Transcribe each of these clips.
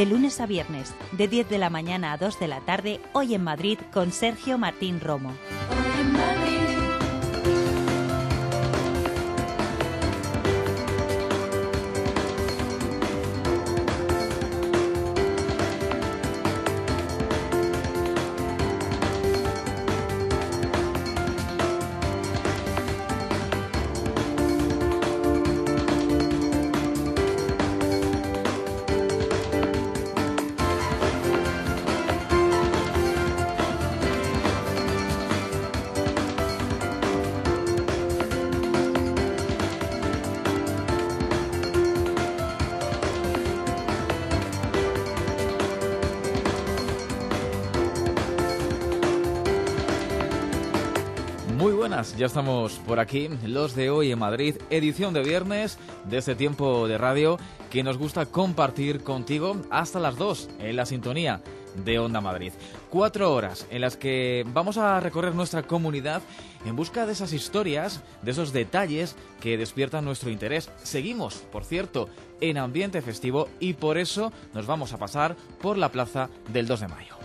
de lunes a viernes, de 10 de la mañana a 2 de la tarde, Hoy en Madrid, con Sergio Martín Romo. Hoy en Madrid. Muy buenas, ya estamos por aquí, los de Hoy en Madrid, edición de viernes de este tiempo de radio que nos gusta compartir contigo hasta las 2 en la sintonía de Onda Madrid. 4 horas en las que vamos a recorrer nuestra comunidad en busca de esas historias, de esos detalles que despiertan nuestro interés. Seguimos, por cierto, en ambiente festivo y por eso nos vamos a pasar por la plaza del 2 de mayo.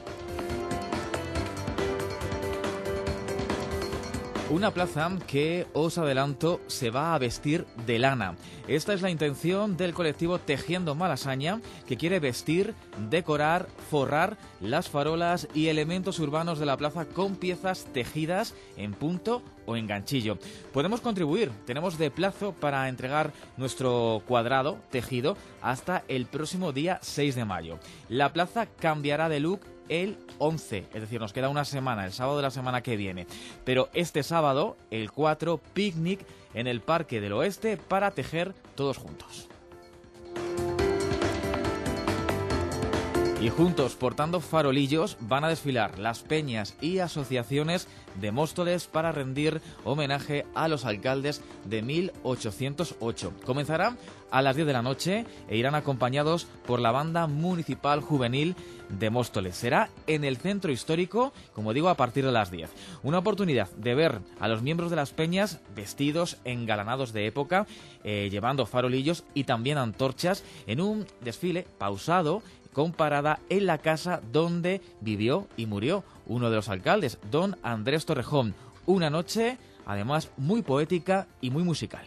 Una plaza que, os adelanto, se va a vestir de lana. Esta es la intención del colectivo Tejiendo Malasaña, que quiere vestir, decorar, forrar las farolas y elementos urbanos de la plaza con piezas tejidas en punto o en ganchillo. Podemos contribuir, tenemos de plazo para entregar nuestro cuadrado tejido hasta el próximo día 6 de mayo. La plaza cambiará de look el 11, es decir, nos queda una semana, el sábado de la semana que viene. Pero este sábado, el 4, picnic en el Parque del Oeste para tejer todos juntos. Y juntos, portando farolillos, van a desfilar las peñas y asociaciones de Móstoles para rendir homenaje a los alcaldes de 1808. Comenzará a las 10 de la noche e irán acompañados por la Banda Municipal Juvenil de Móstoles. Será en el centro histórico, como digo, a partir de las 10. Una oportunidad de ver a los miembros de las peñas vestidos, engalanados de época, llevando farolillos y también antorchas en un desfile pausado con parada en la casa donde vivió y murió uno de los alcaldes, don Andrés Torrejón. Una noche, además, muy poética y muy musical.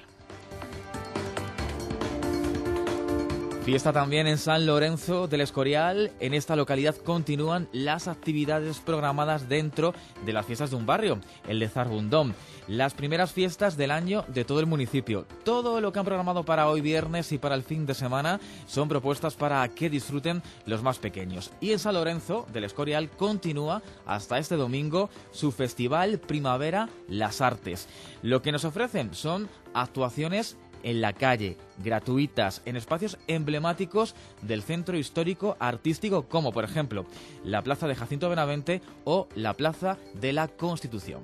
Fiesta también en San Lorenzo del Escorial. En esta localidad continúan las actividades programadas dentro de las fiestas de un barrio, el de Zarbundón. Las primeras fiestas del año de todo el municipio. Todo lo que han programado para hoy viernes y para el fin de semana son propuestas para que disfruten los más pequeños. Y en San Lorenzo del Escorial continúa hasta este domingo su festival Primavera Las Artes. Lo que nos ofrecen son actuaciones en la calle, gratuitas, en espacios emblemáticos del centro histórico artístico, como por ejemplo la Plaza de Jacinto Benavente o la Plaza de la Constitución.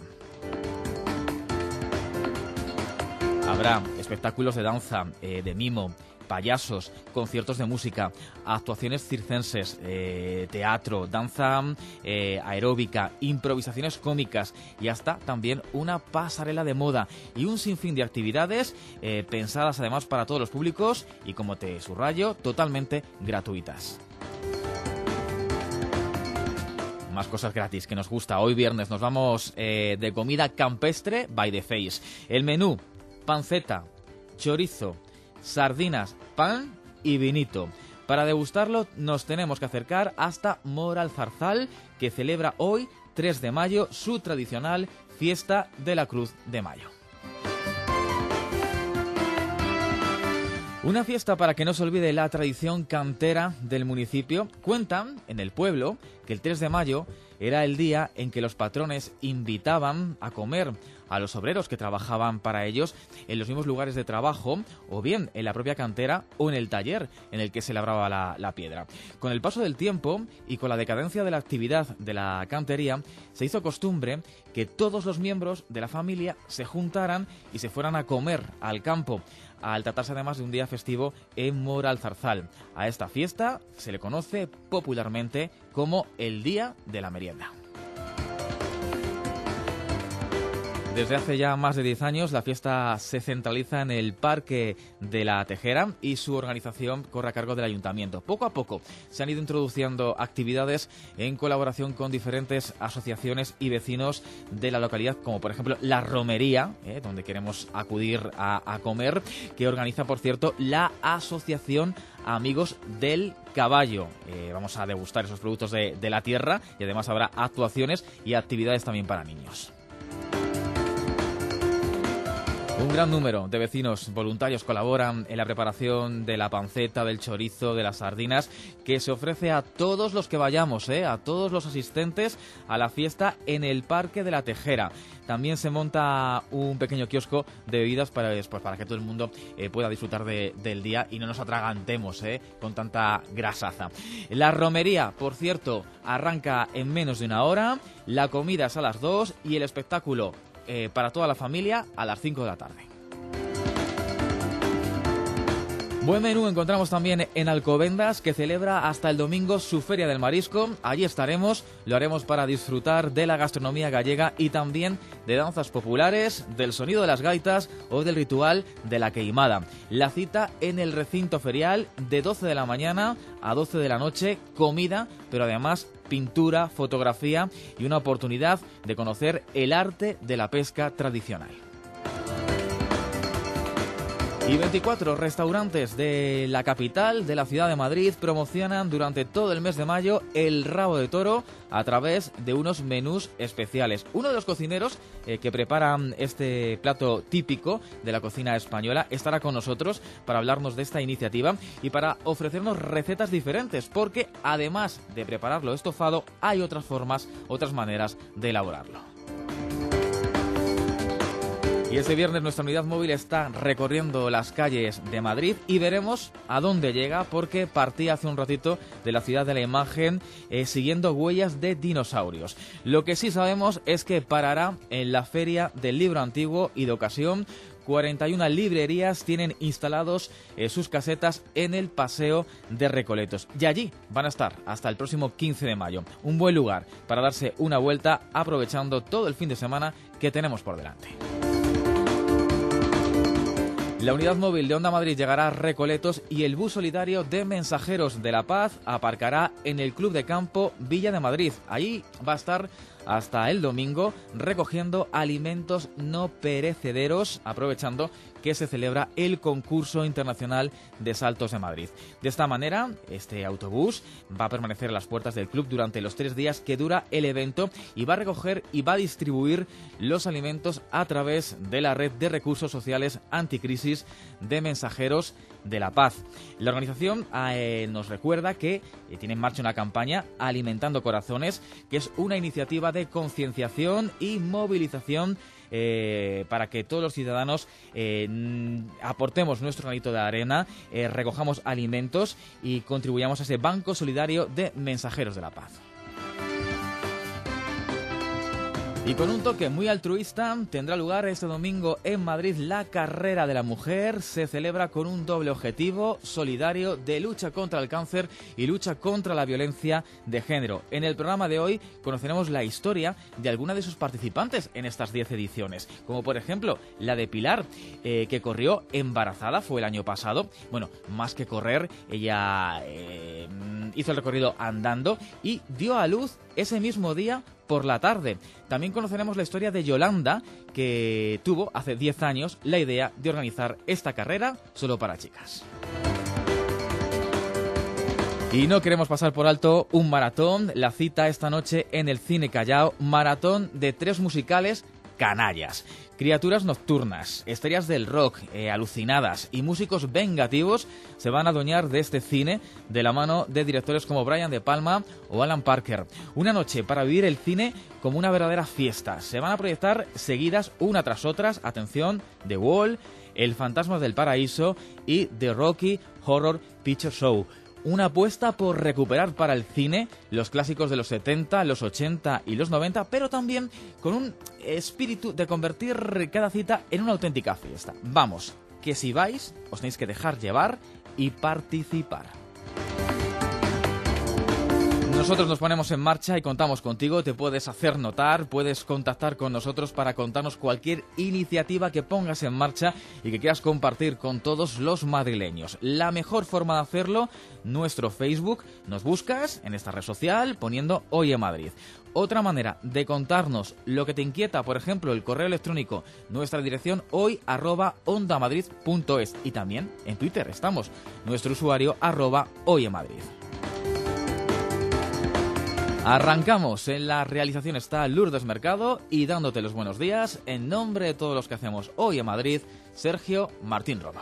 Habrá espectáculos de danza, de mimo, payasos, conciertos de música, actuaciones circenses, teatro, danza aeróbica, improvisaciones cómicas y hasta también una pasarela de moda y un sinfín de actividades pensadas además para todos los públicos y, como te subrayo, totalmente gratuitas. Más cosas gratis que nos gusta. Hoy viernes nos vamos de comida campestre by the Face. El menú: panceta, chorizo, sardinas, pan y vinito. Para degustarlo nos tenemos que acercar hasta Mora al Zarzal, que celebra hoy, 3 de mayo, su tradicional fiesta de la Cruz de Mayo. Una fiesta para que no se olvide la tradición cantera del municipio. Cuentan en el pueblo que el 3 de mayo era el día en que los patrones invitaban a comer a los obreros que trabajaban para ellos en los mismos lugares de trabajo, o bien en la propia cantera o en el taller en el que se labraba la piedra. Con el paso del tiempo y con la decadencia de la actividad de la cantería, se hizo costumbre que todos los miembros de la familia se juntaran y se fueran a comer al campo, al tratarse además de un día festivo en Mora al Zarzal. A esta fiesta se le conoce popularmente como el Día de la Merienda. Desde hace ya más de 10 años la fiesta se centraliza en el Parque de la Tejera y su organización corre a cargo del Ayuntamiento. Poco a poco se han ido introduciendo actividades en colaboración con diferentes asociaciones y vecinos de la localidad, como por ejemplo la romería, donde queremos acudir a comer, que organiza, por cierto, la Asociación Amigos del Caballo. Vamos a degustar esos productos de la tierra y además habrá actuaciones y actividades también para niños. Un gran número de vecinos voluntarios colaboran en la preparación de la panceta, del chorizo, de las sardinas, que se ofrece a todos los que vayamos, a todos los asistentes a la fiesta en el Parque de la Tejera. También se monta un pequeño kiosco de bebidas para que todo el mundo pueda disfrutar del día y no nos atragantemos con tanta grasaza. La romería, por cierto, arranca en menos de una hora, la comida es a las 2 y el espectáculo para toda la familia a las 5 de la tarde. Buen menú encontramos también en Alcobendas, que celebra hasta el domingo su Feria del Marisco. Allí estaremos, lo haremos para disfrutar de la gastronomía gallega y también de danzas populares, del sonido de las gaitas o del ritual de la queimada. La cita en el recinto ferial de 12 de la mañana a 12 de la noche, comida, pero además pintura, fotografía y una oportunidad de conocer el arte de la pesca tradicional. Y 24 restaurantes de la capital, de la ciudad de Madrid, promocionan durante todo el mes de mayo el rabo de toro a través de unos menús especiales. Uno de los cocineros que preparan este plato típico de la cocina española estará con nosotros para hablarnos de esta iniciativa y para ofrecernos recetas diferentes, porque además de prepararlo estofado, hay otras formas, otras maneras de elaborarlo. Y este viernes nuestra unidad móvil está recorriendo las calles de Madrid y veremos a dónde llega, porque partía hace un ratito de la Ciudad de la Imagen siguiendo huellas de dinosaurios. Lo que sí sabemos es que parará en la Feria del Libro Antiguo y de ocasión. 41 librerías tienen instalados sus casetas en el Paseo de Recoletos y allí van a estar hasta el próximo 15 de mayo. Un buen lugar para darse una vuelta aprovechando todo el fin de semana que tenemos por delante. La unidad móvil de Onda Madrid llegará a Recoletos y el bus solidario de Mensajeros de la Paz aparcará en el Club de Campo Villa de Madrid. Allí va a estar hasta el domingo recogiendo alimentos no perecederos, aprovechando que se celebra el concurso internacional de saltos de Madrid. De esta manera, este autobús va a permanecer a las puertas del club durante los 3 días que dura el evento y va a recoger y va a distribuir los alimentos a través de la red de recursos sociales anticrisis de Mensajeros de la Paz. La organización nos recuerda que tiene en marcha una campaña Alimentando Corazones, que es una iniciativa de concienciación y movilización para que todos los ciudadanos aportemos nuestro granito de arena, recojamos alimentos y contribuyamos a ese banco solidario de Mensajeros de la Paz. Y con un toque muy altruista tendrá lugar este domingo en Madrid la Carrera de la Mujer. Se celebra con un doble objetivo solidario de lucha contra el cáncer y lucha contra la violencia de género. En el programa de hoy conoceremos la historia de alguna de sus participantes en estas 10 ediciones, como por ejemplo la de Pilar, que corrió embarazada, fue el año pasado. Bueno, más que correr, ella hizo el recorrido andando y dio a luz ese mismo día por la tarde. También conoceremos la historia de Yolanda, que tuvo hace 10 años la idea de organizar esta carrera solo para chicas. Y no queremos pasar por alto un maratón, la cita esta noche en el Cine Callao, maratón de 3 musicales canallas. Criaturas nocturnas, estrellas del rock, alucinadas y músicos vengativos se van a adueñar de este cine de la mano de directores como Brian De Palma o Alan Parker. Una noche para vivir el cine como una verdadera fiesta. Se van a proyectar seguidas una tras otras, atención, The Wall, El Fantasma del Paraíso y The Rocky Horror Picture Show. Una apuesta por recuperar para el cine los clásicos de los 70, los 80 y los 90, pero también con un espíritu de convertir cada cita en una auténtica fiesta. Vamos, que si vais, os tenéis que dejar llevar y participar. Nosotros nos ponemos en marcha y contamos contigo. Te puedes hacer notar, puedes contactar con nosotros para contarnos cualquier iniciativa que pongas en marcha y que quieras compartir con todos los madrileños. La mejor forma de hacerlo, nuestro Facebook. Nos buscas en esta red social poniendo Hoy en Madrid. Otra manera de contarnos lo que te inquieta, por ejemplo, el correo electrónico, nuestra dirección hoy@ondamadrid.es, y también en Twitter estamos, nuestro usuario @hoyemadrid. Arrancamos. En la realización está Lourdes Mercado y dándote los buenos días, en nombre de todos los que hacemos Hoy en Madrid, Sergio Martín Roma.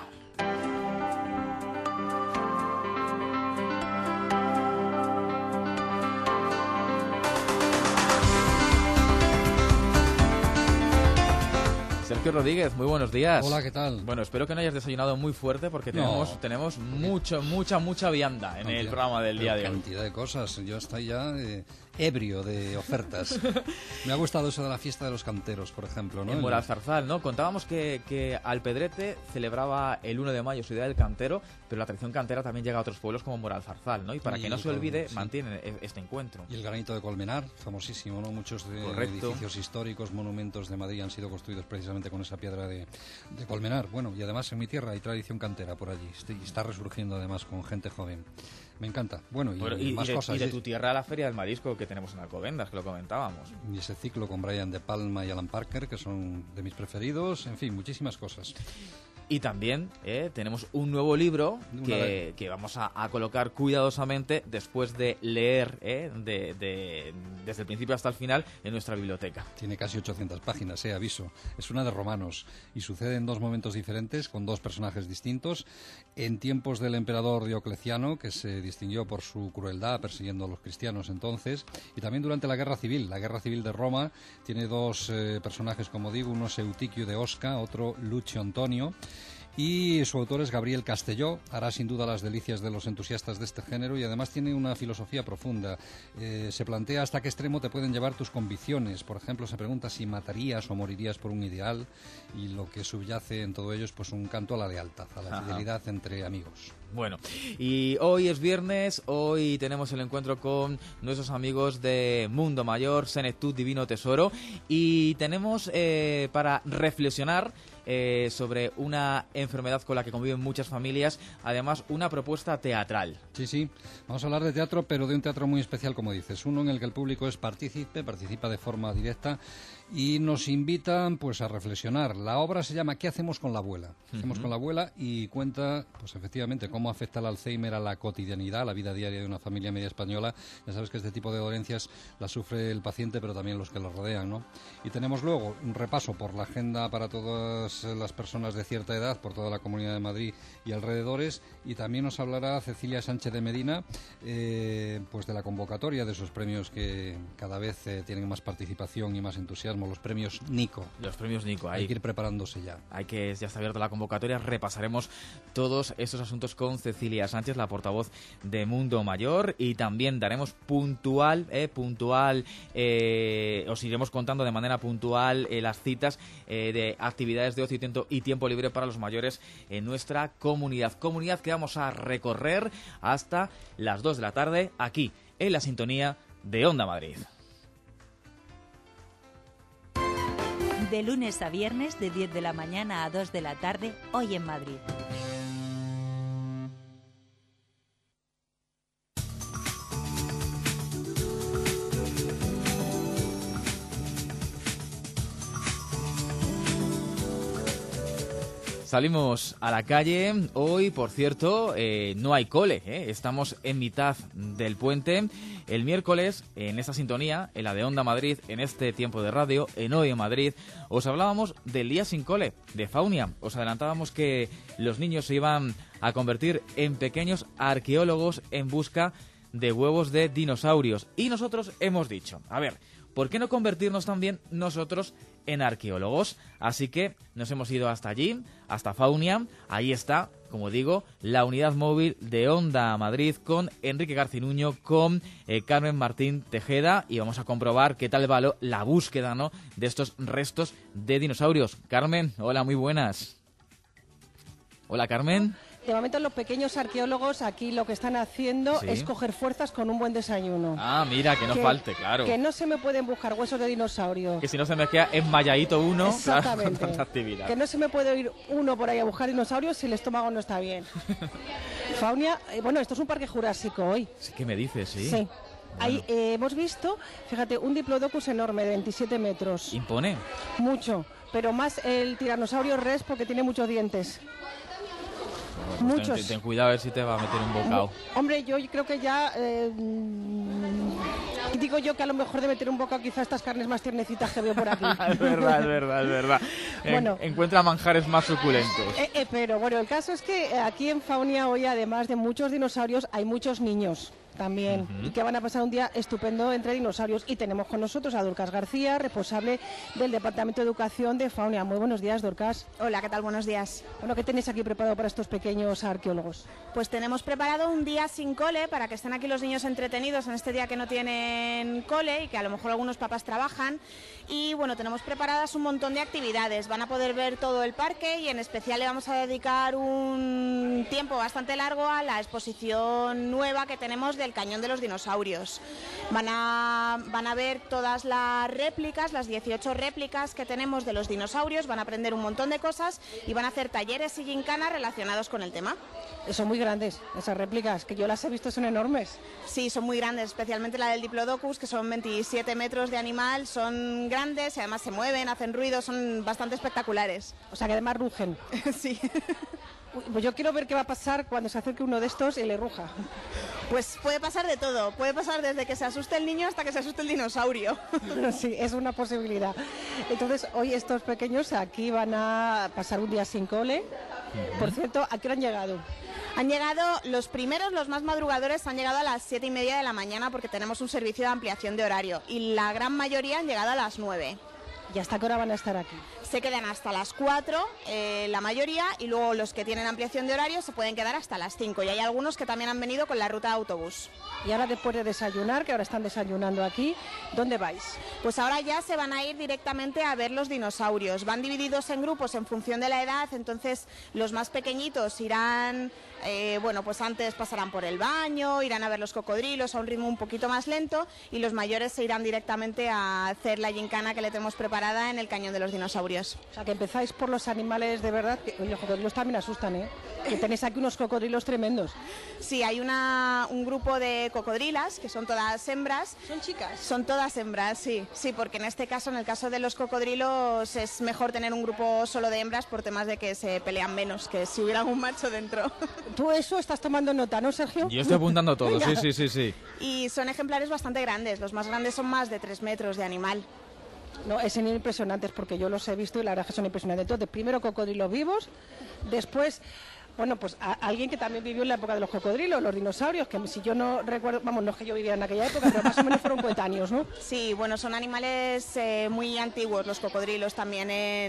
Sergio Rodríguez, muy buenos días. Hola, ¿qué tal? Bueno, espero que no hayas desayunado muy fuerte porque tenemos mucha vianda en el programa del día de hoy. Cantidad de cosas. Yo estoy ya ebrio de ofertas. Me ha gustado eso de la fiesta de los canteros, por ejemplo, ¿no? En Moralzarzal, ¿no? Contábamos que Alpedrete celebraba el 1 de mayo su Día del Cantero, pero la tradición cantera también llega a otros pueblos como Moralzarzal, ¿no? Y para que no se olvide, mantienen este encuentro. Y el granito de Colmenar, famosísimo, ¿no? Muchos edificios históricos, monumentos de Madrid han sido construidos precisamente con esa piedra de Colmenar. Bueno, y además en mi tierra hay tradición cantera por allí. Está resurgiendo además con gente joven. Me encanta. Bueno, y más cosas. Y de tu tierra a la Feria del Marisco que tenemos en Alcobendas, que lo comentábamos. Y ese ciclo con Brian De Palma y Alan Parker, que son de mis preferidos. En fin, muchísimas cosas. Y también tenemos un nuevo libro que vamos a colocar cuidadosamente después de leer desde el principio hasta el final en nuestra biblioteca. Tiene casi 800 páginas, aviso. Es una de Romanos y sucede en dos momentos diferentes con dos personajes distintos. En tiempos del emperador Diocleciano, que se distinguió por su crueldad persiguiendo a los cristianos entonces, y también durante la Guerra Civil. La Guerra Civil de Roma tiene dos personajes, como digo, uno es Eutiquio de Osca, otro Lucio Antonio. Y su autor es Gabriel Castelló, hará sin duda las delicias de los entusiastas de este género y además tiene una filosofía profunda. Se plantea hasta qué extremo te pueden llevar tus convicciones. Por ejemplo, se pregunta si matarías o morirías por un ideal, y lo que subyace en todo ello es pues un canto a la lealtad, a la fidelidad entre amigos. Bueno, y hoy es viernes, hoy tenemos el encuentro con nuestros amigos de Mundo Mayor, Senectud Divino Tesoro, y tenemos para reflexionar sobre una enfermedad con la que conviven muchas familias, además una propuesta teatral. Sí, vamos a hablar de teatro, pero de un teatro muy especial, como dices, uno en el que el público es participa de forma directa y nos invitan pues a reflexionar. La obra se llama ¿Qué hacemos con la abuela? ¿Qué hacemos con la abuela? Y cuenta, pues efectivamente, cómo afecta el Alzheimer a la cotidianidad, a la vida diaria de una familia media española. Ya sabes que este tipo de dolencias las sufre el paciente, pero también los que lo rodean, ¿no? Y tenemos luego un repaso por la agenda para todas las personas de cierta edad, por toda la Comunidad de Madrid y alrededores, y también nos hablará Cecilia Sánchez de Medina, pues de la convocatoria de esos premios que cada vez tienen más participación y más entusiasmo, los premios Nico. Los premios Nico, hay que ir preparándose ya. Ya está abierta la convocatoria, repasaremos todos estos asuntos con Cecilia Sánchez, la portavoz de Mundo Mayor, y también daremos os iremos contando de manera puntual las citas de actividades de ocio y tiempo libre para los mayores en nuestra comunidad que vamos a recorrer hasta las 2 de la tarde aquí en la sintonía de Onda Madrid. De lunes a viernes, de 10 de la mañana a 2 de la tarde, Hoy en Madrid. Salimos a la calle. Hoy, por cierto, no hay cole, estamos en mitad del puente. El miércoles, en esta sintonía, en la de Onda Madrid, en este tiempo de radio, en Hoy en Madrid, os hablábamos del día sin cole, de Faunia. Os adelantábamos que los niños se iban a convertir en pequeños arqueólogos en busca de huevos de dinosaurios. Y nosotros hemos dicho, a ver, ¿por qué no convertirnos también nosotros en arqueólogos? Así que nos hemos ido hasta allí, hasta Faunia. Ahí está, como digo, la unidad móvil de Onda Madrid con Enrique Garcinuño, con Carmen Martín Tejeda, y vamos a comprobar qué tal va la búsqueda, ¿no?, de estos restos de dinosaurios. Carmen, hola, muy buenas. Hola, Carmen. De momento los pequeños arqueólogos aquí lo que están haciendo es coger fuerzas con un buen desayuno. Ah, mira, que no falte, claro. Que no se me pueden buscar huesos de dinosaurio. Que si no se me queda enmayadito uno, exactamente, claro, con tanta actividad. Que no se me puede ir uno por ahí a buscar dinosaurios si el estómago no está bien. Faunia, bueno, esto es un parque jurásico hoy. ¿Qué me dices? Sí. Sí. Ahí hemos visto, fíjate, un Diplodocus enorme de 27 metros. ¿Impone? Mucho, pero más el tiranosaurio Rex porque tiene muchos dientes. Pues muchos. Ten cuidado a ver si te va a meter un bocado. Hombre, yo creo que ya... digo yo que a lo mejor de meter un bocado quizá estas carnes más tiernecitas que veo por aquí. Es verdad. Bueno, encuentra manjares más suculentos. Pero bueno, el caso es que aquí en Faunia hoy, además de muchos dinosaurios, hay muchos niños también, y que van a pasar un día estupendo entre dinosaurios. Y tenemos con nosotros a Dorcas García, responsable del Departamento de Educación de Faunia. Muy buenos días, Dorcas. Hola, ¿qué tal? Buenos días. Bueno, ¿qué tenéis aquí preparado para estos pequeños arqueólogos? Pues tenemos preparado un día sin cole para que estén aquí los niños entretenidos en este día que no tienen cole y que a lo mejor algunos papás trabajan. Y bueno, tenemos preparadas un montón de actividades. Van a poder ver todo el parque y en especial le vamos a dedicar un tiempo bastante largo a la exposición nueva que tenemos del Cañón de los Dinosaurios. Van a ver todas las réplicas, las 18 réplicas que tenemos de los dinosaurios, van a aprender un montón de cosas y van a hacer talleres y gincanas relacionados con el tema. Son muy grandes esas réplicas, que yo las he visto, son enormes. Sí, son muy grandes, especialmente la del Diplodocus, que son 27 metros de animal, son grandes y además se mueven, hacen ruido, son bastante espectaculares. O sea que además rugen. Sí. Pues yo quiero ver qué va a pasar cuando se acerque uno de estos y le ruja. Pues puede pasar de todo, puede pasar desde que se asuste el niño hasta que se asuste el dinosaurio. Sí, es una posibilidad. Entonces, hoy estos pequeños aquí van a pasar un día sin cole. Por cierto, ¿a qué hora han llegado? Han llegado los primeros, los más madrugadores, han llegado a las 7:30 de la mañana porque tenemos un servicio de ampliación de horario y la gran mayoría han llegado a las 9. ¿Y hasta qué hora van a estar aquí? Se quedan hasta las 4, la mayoría, y luego los que tienen ampliación de horario se pueden quedar hasta las 5. Y hay algunos que también han venido con la ruta de autobús. Y ahora después de desayunar, que ahora están desayunando aquí, ¿dónde vais? Pues ahora ya se van a ir directamente a ver los dinosaurios. Van divididos en grupos en función de la edad, entonces los más pequeñitos irán... pues antes pasarán por el baño, irán a ver los cocodrilos a un ritmo un poquito más lento y los mayores se irán directamente a hacer la gincana que le tenemos preparada en el Cañón de los Dinosaurios. O sea, que empezáis por los animales de verdad, que los cocodrilos también asustan, ¿eh? Que tenéis aquí unos cocodrilos tremendos. Sí, hay un grupo de cocodrilas que son todas hembras. ¿Son chicas? Son todas hembras, sí, porque en este caso, en el caso de los cocodrilos, es mejor tener un grupo solo de hembras por temas de que se pelean menos, que si hubiera un macho dentro. Tú eso estás tomando nota, ¿no, Sergio? Yo estoy apuntando todo, sí. Y son ejemplares bastante grandes, los más grandes son más de 3 metros de animal. No, son impresionantes porque yo los he visto y la verdad es que son impresionantes. Entonces, primero cocodrilos vivos, después... Bueno, pues alguien que también vivió en la época de los cocodrilos, los dinosaurios, que si yo no recuerdo, vamos, no es que yo viviera en aquella época, pero más o menos fueron coetáneos, ¿no? Sí, bueno, son animales muy antiguos, los cocodrilos también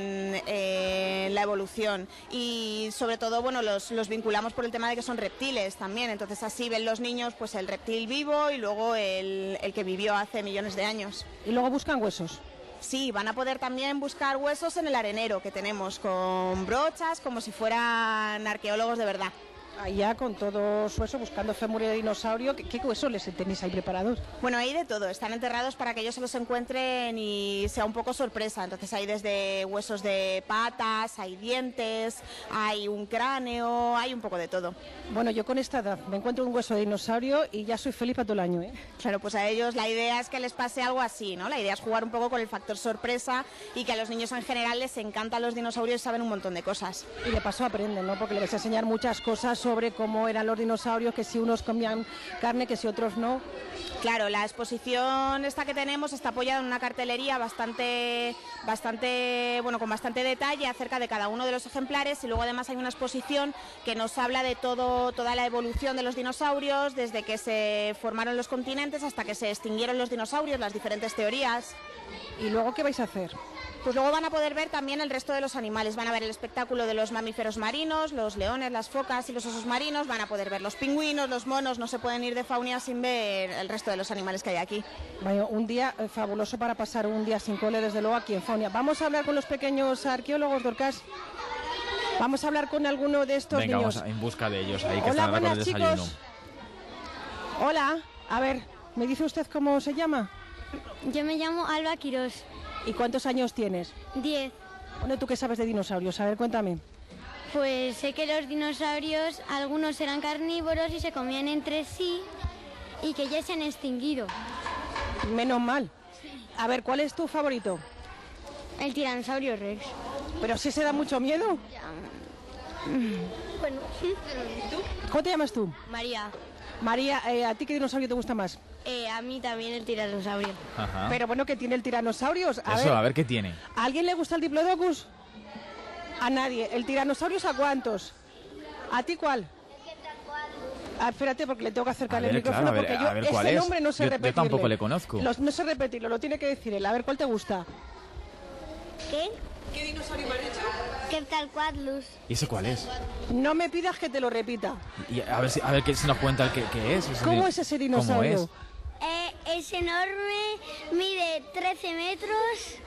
en la evolución y sobre todo, bueno, los vinculamos por el tema de que son reptiles también, entonces así ven los niños pues el reptil vivo y luego el que vivió hace millones de años. Y luego buscan huesos. Sí, van a poder también buscar huesos en el arenero que tenemos, con brochas, como si fueran arqueólogos de verdad. Allá con todo su hueso, buscando fémur de dinosaurio, ¿qué huesos les tenéis ahí preparados? Bueno, hay de todo, están enterrados para que ellos se los encuentren y sea un poco sorpresa. Entonces hay desde huesos de patas, hay dientes, hay un cráneo, hay un poco de todo. Bueno, yo con esta edad me encuentro un hueso de dinosaurio y ya soy feliz para todo el año, ¿eh? Claro, pues a ellos la idea es que les pase algo así, ¿no? La idea es jugar un poco con el factor sorpresa y que a los niños en general les encantan los dinosaurios y saben un montón de cosas. Y de paso aprenden, ¿no? Porque les vais a enseñar muchas cosas sobre cómo eran los dinosaurios, que si unos comían carne, que si otros no. Claro, la exposición esta que tenemos está apoyada en una cartelería bastante, con bastante detalle acerca de cada uno de los ejemplares y luego además hay una exposición que nos habla de toda la evolución de los dinosaurios, desde que se formaron los continentes hasta que se extinguieron los dinosaurios, las diferentes teorías. ¿Y luego qué vais a hacer? Pues luego van a poder ver también el resto de los animales, van a ver el espectáculo de los mamíferos marinos, los leones, las focas y los osos marinos, van a poder ver los pingüinos, los monos, no se pueden ir de Faunia sin ver el resto de los animales que hay aquí. Bueno, un día fabuloso para pasar un día sin cole, desde luego, aquí en Faunia. Vamos a hablar con los pequeños arqueólogos, Dorcas. Vamos a hablar con alguno de estos Venga, niños. vamos en busca de ellos ahí que Hola, están ahora con el buenas, desayuno. chicos. Hola, a ver, ¿me dice usted cómo se llama? Yo me llamo Alba Quirós, ¿Y cuántos años tienes? 10. Bueno, ¿tú qué sabes de dinosaurios? A ver, cuéntame. Pues sé que los dinosaurios, algunos eran carnívoros y se comían entre sí y que ya se han extinguido. Menos mal. A ver, ¿cuál es tu favorito? El tiranosaurio Rex. Pero si se da mucho miedo. Bueno, ¿Cómo te llamas tú? María, María, ¿a ti qué dinosaurio te gusta más? a mí también el tiranosaurio. Ajá. Pero bueno, que tiene el tiranosaurios. A ver qué tiene. ¿a alguien le gusta el diplodocus? A nadie. ¿El tiranosaurios a cuántos? ¿A ti cuál? Ah, espérate, porque le tengo que acercar el micrófono, claro, porque a ver yo cuál ese es. nombre no sé Yo repetirle. tampoco le conozco. No sé repetirlo, lo tiene que decir él. A ver, ¿cuál te gusta? ¿Qué? ¿Qué dinosaurio me has dicho? Quetzalcoatlus. ¿Y ese cuál es? No me pidas que te lo repita. Y a ver si nos cuenta qué es. ¿Cómo es ese dinosaurio? ¿Cómo es? Es enorme, mide 13 metros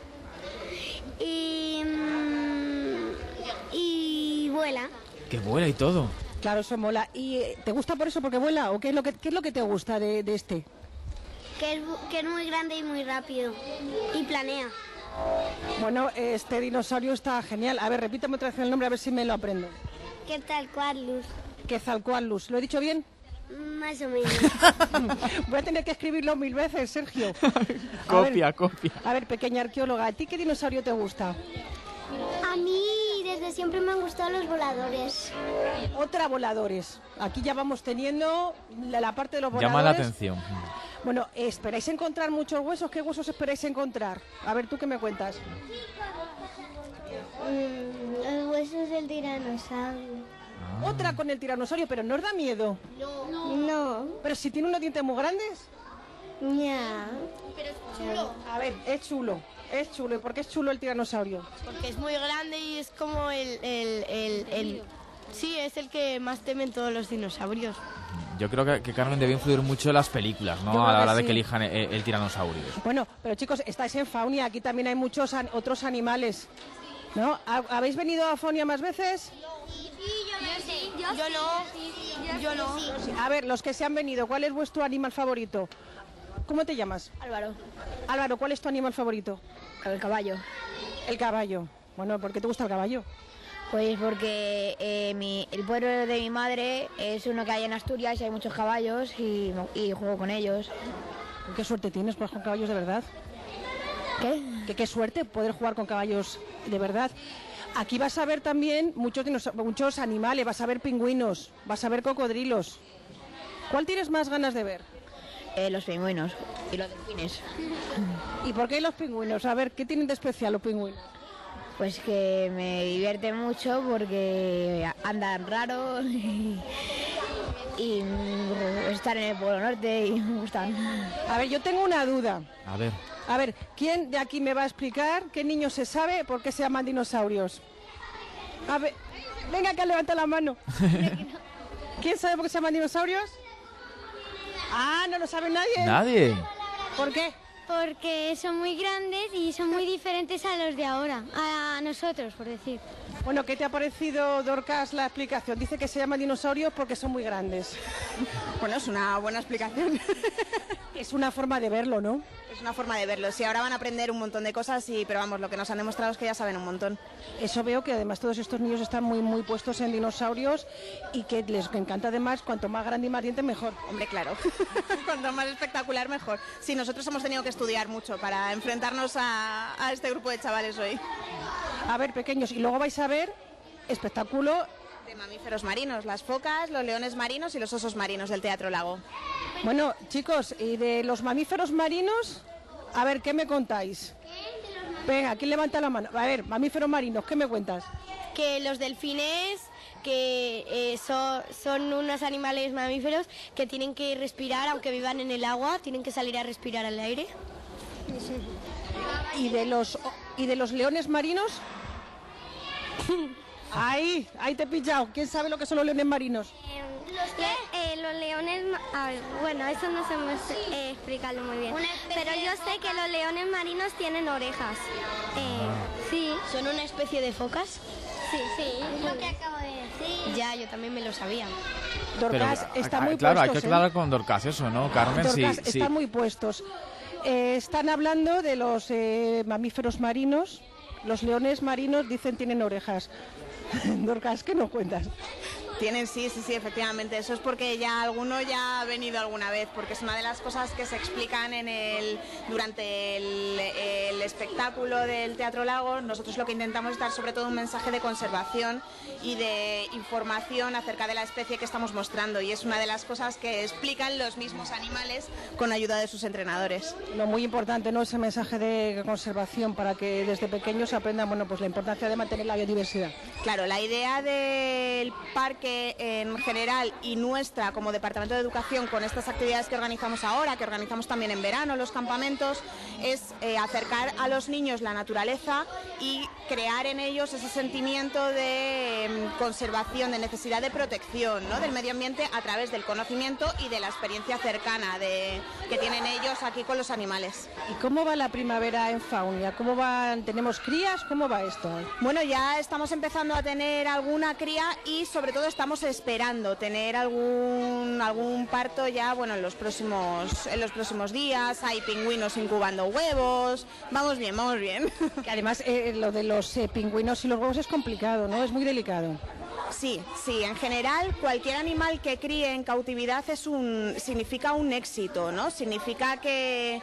y vuela. Que vuela y todo. Claro, eso mola. ¿Y te gusta por eso, porque vuela? ¿O qué es lo que te gusta de este? Que es muy grande y muy rápido y planea. Bueno, este dinosaurio está genial. A ver, repítame otra vez el nombre, a ver si me lo aprendo. Quetzalcoatlus. Quetzalcoatlus. ¿Lo he dicho bien? Más o menos. Voy a tener que escribirlo 1000 veces, Sergio. Copia. A ver, pequeña arqueóloga, ¿a ti qué dinosaurio te gusta? A mí desde siempre me han gustado los voladores. Otra voladores. Aquí ya vamos teniendo la parte de los voladores. Llama la atención. Bueno, ¿esperáis encontrar muchos huesos? ¿Qué huesos esperáis encontrar? A ver, ¿tú qué me cuentas? Los huesos del tiranosaurio. Otra con el tiranosaurio, pero ¿no os da miedo? No. Pero si tiene unos dientes muy grandes. Ya. A ver, es chulo. Es chulo. ¿Y por qué es chulo el tiranosaurio? Porque es muy grande y es como sí, es el que más temen todos los dinosaurios. Yo creo que Carmen debe influir mucho en las películas, Yo ¿no? creo A la que hora de sí. que elijan el tiranosaurio. Bueno, pero chicos, estáis en Faunia, aquí también hay muchos otros animales, ¿no? ¿Habéis venido a Faunia más veces? Yo no. A ver, los que se han venido, ¿cuál es vuestro animal favorito? ¿Cómo te llamas? Álvaro, Álvaro, ¿cuál es tu animal favorito? el caballo. El caballo. Bueno, ¿por qué te gusta el caballo? Pues porque el pueblo de mi madre es uno que hay en Asturias y hay muchos caballos y juego con ellos. ¿Qué suerte tienes por jugar con caballos de verdad? ¿Qué? Qué suerte poder jugar con caballos de verdad. Aquí vas a ver también muchos animales, vas a ver pingüinos, vas a ver cocodrilos. ¿Cuál tienes más ganas de ver? Los pingüinos y los delfines. ¿Y por qué los pingüinos? A ver, ¿qué tienen de especial los pingüinos? Pues que me divierte mucho porque andan raros y están en el Polo Norte y me gustan. A ver, yo tengo una duda. A ver. A ver, ¿quién de aquí me va a explicar qué niño se sabe por qué se llaman dinosaurios? A ver, venga que levanta la mano. ¿Quién sabe por qué se llaman dinosaurios? Ah, no lo sabe nadie. Nadie. ¿Por qué? Porque son muy grandes y son muy diferentes a los de ahora, a nosotros, por decir. Bueno, ¿qué te ha parecido, Dorcas, la explicación? Dice que se llaman dinosaurios porque son muy grandes. Bueno, es una buena explicación. Es una forma de verlo, ¿no? Es una forma de verlo. Sí, ahora van a aprender un montón de cosas, pero vamos, lo que nos han demostrado es que ya saben un montón. Eso veo que además todos estos niños están muy puestos en dinosaurios y que les encanta además, cuanto más grande y más diente, mejor. Hombre, claro. Cuanto más espectacular, mejor. Sí, nosotros hemos tenido que estudiar mucho para enfrentarnos a este grupo de chavales hoy. A ver, pequeños, y luego vais a ver espectáculo De mamíferos marinos, las focas, los leones marinos y los osos marinos del Teatro Lago. Bueno, chicos, y de los mamíferos marinos, a ver, ¿qué me contáis? Venga, ¿quién levanta la mano? A ver, mamíferos marinos, ¿qué me cuentas? Que los delfines, que son unos animales mamíferos que tienen que respirar, aunque vivan en el agua, tienen que salir a respirar al aire. ¿Y de los leones marinos? Ahí te he pillado. ¿Quién sabe lo que son los leones marinos? Los leones, a ver, bueno, eso no sé explicarlo muy bien, pero yo sé que los leones marinos tienen orejas. Sí. ¿Son una especie de focas? Sí, es lo que acabo de decir. Ya, yo también me lo sabía. Dorcas está muy claro, puestos. hay que aclarar con Dorcas eso, ¿no, Carmen? Dorcas Sí. están muy puestos. Están hablando de los mamíferos marinos. Los leones marinos dicen tienen orejas. Dorcas, ¿qué nos cuentas? Tienen, sí, efectivamente. Eso es porque ya alguno ya ha venido alguna vez, porque es una de las cosas que se explican durante el espectáculo del Teatro Lago. Nosotros lo que intentamos es dar sobre todo un mensaje de conservación y de información acerca de la especie que estamos mostrando, y es una de las cosas que explican los mismos animales con ayuda de sus entrenadores. Lo muy importante, ¿no?, ese mensaje de conservación para que desde pequeños aprendan, bueno, pues la importancia de mantener la biodiversidad. Claro, la idea del parque en general y nuestra como Departamento de Educación con estas actividades que organizamos ahora, que organizamos también en verano, los campamentos, es acercar a los niños la naturaleza y crear en ellos ese sentimiento de conservación, de necesidad de protección, ¿no?, del medio ambiente a través del conocimiento y de la experiencia cercana que tienen ellos aquí con los animales. ¿Y cómo va la primavera en Faunia? ¿Cómo van? ¿Tenemos crías? ¿Cómo va esto? Bueno, ya estamos empezando a tener alguna cría y sobre todo estamos esperando tener algún parto ya, bueno, en los próximos días. Hay pingüinos incubando huevos. Vamos bien. Que además lo de los pingüinos y los huevos es complicado, ¿no? Es muy delicado. Sí, en general cualquier animal que críe en cautividad significa un éxito, ¿no? Significa que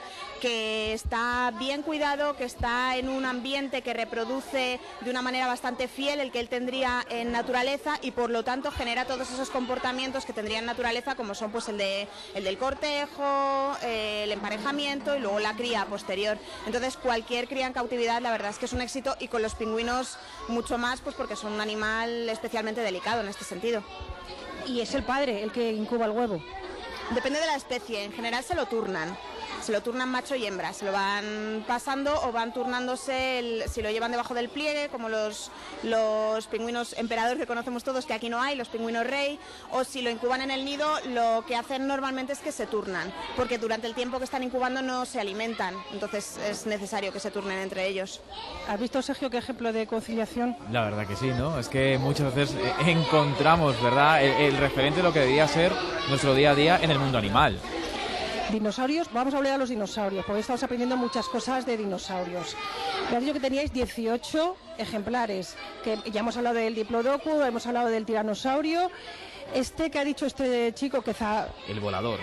está bien cuidado, que está en un ambiente que reproduce de una manera bastante fiel el que él tendría en naturaleza, y por lo tanto genera todos esos comportamientos que tendría en naturaleza, como son pues el del cortejo, el emparejamiento y luego la cría posterior. Entonces cualquier cría en cautividad la verdad es que es un éxito, y con los pingüinos mucho más, pues porque son un animal especialmente delicado en este sentido. ¿Y es el padre el que incuba el huevo? Depende de la especie, en general se lo turnan macho y hembra, se lo van pasando o van turnándose si lo llevan debajo del pliegue, como los pingüinos emperador que conocemos todos, que aquí no hay, los pingüinos rey, o si lo incuban en el nido, lo que hacen normalmente es que se turnan, porque durante el tiempo que están incubando no se alimentan, entonces es necesario que se turnen entre ellos. ¿Has visto, Sergio, qué ejemplo de conciliación? La verdad que sí, ¿no? Es que muchas veces encontramos, ¿verdad?, el referente de lo que debería ser nuestro día a día en el mundo animal. Dinosaurios, vamos a hablar de los dinosaurios, porque estamos aprendiendo muchas cosas de dinosaurios. Me has dicho que teníais 18 ejemplares, que ya hemos hablado del diplodocus, hemos hablado del tiranosaurio. Este que ha dicho este chico, el volador.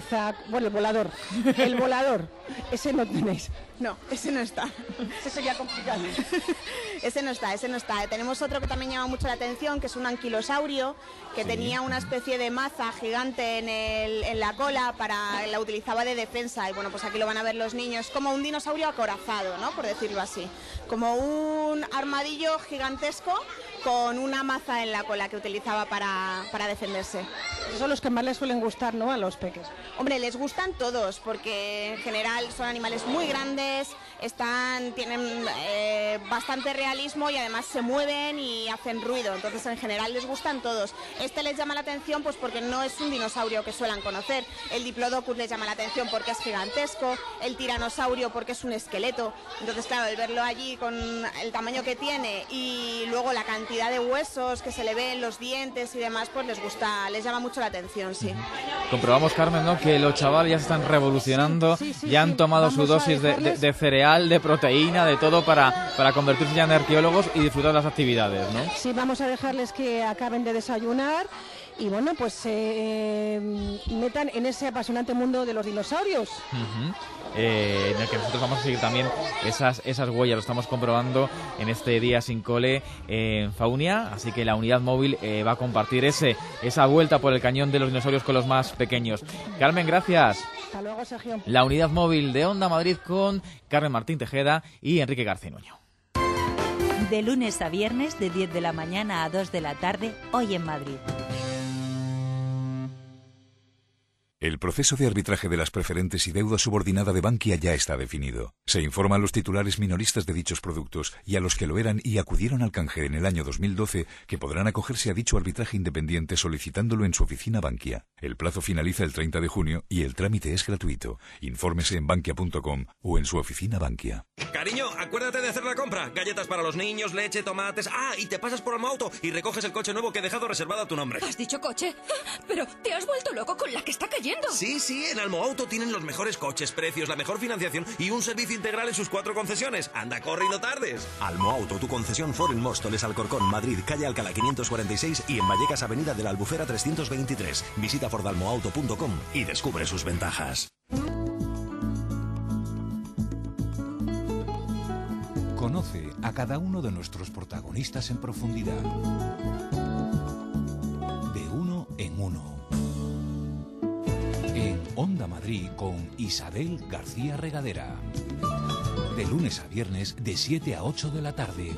El volador, ese no tenéis. No, ese no está. Ese sería complicado. Ese no está. Tenemos otro que también llama mucho la atención, que es un anquilosaurio, que tenía una especie de maza gigante en la cola, la utilizaba de defensa, y bueno, pues aquí lo van a ver los niños, como un dinosaurio acorazado, ¿no?, por decirlo así. Como un armadillo gigantesco con una maza en la cola que utilizaba para defenderse. Esos son los que más les suelen gustar, ¿no?, a los peques. Hombre, les gustan todos, porque en general son animales muy grandes, tienen bastante realismo y además se mueven y hacen ruido, entonces en general les gustan todos. Este les llama la atención pues porque no es un dinosaurio que suelan conocer. El diplodocus les llama la atención porque es gigantesco, el tiranosaurio porque es un esqueleto, entonces claro, el verlo allí con el tamaño que tiene y luego la cantidad de huesos que se le ven, los dientes y demás, pues les llama mucho la atención, sí. Comprobamos, Carmen, ¿no?, que los chavales ya están revolucionando, ya han tomado su dosis de cereal, de proteína, de todo para convertirse ya en arqueólogos y disfrutar de las actividades, ¿no? Sí, vamos a dejarles que acaben de desayunar y bueno, pues se metan en ese apasionante mundo de los dinosaurios. En el que nosotros vamos a seguir también esas huellas, lo estamos comprobando en este día sin cole en Faunia, así que la unidad móvil va a compartir esa vuelta por el cañón de los dinosaurios con los más pequeños. Carmen, gracias. Hasta luego, Sergio. La unidad móvil de Onda Madrid con Carmen Martín Tejeda y Enrique Garcinuño. De lunes a viernes, de 10 de la mañana a 2 de la tarde, hoy en Madrid. El proceso de arbitraje de las preferentes y deuda subordinada de Bankia ya está definido. Se informa a los titulares minoristas de dichos productos y a los que lo eran y acudieron al canje en el año 2012 que podrán acogerse a dicho arbitraje independiente solicitándolo en su oficina Bankia. El plazo finaliza el 30 de junio y el trámite es gratuito. Infórmese en bankia.com o en su oficina Bankia. Cariño, acuérdate de hacer la compra. Galletas para los niños, leche, tomates... Ah, y te pasas por Almoauto y recoges el coche nuevo que he dejado reservado a tu nombre. ¿Has dicho coche? Pero te has vuelto loco con la que está cayendo. Sí, en Almoauto tienen los mejores coches, precios, la mejor financiación y un servicio integral en sus 4 concesiones. Anda, corre y no tardes. Almoauto, tu concesión Ford en Móstoles, Alcorcón, Madrid, calle Alcalá 546 y en Vallecas, avenida de la Albufera 323. Visita fordalmoauto.com y descubre sus ventajas. Conoce a cada uno de nuestros protagonistas en profundidad. De uno en uno. En Onda Madrid con Isabel García Regadera. De lunes a viernes de 7 a 8 de la tarde.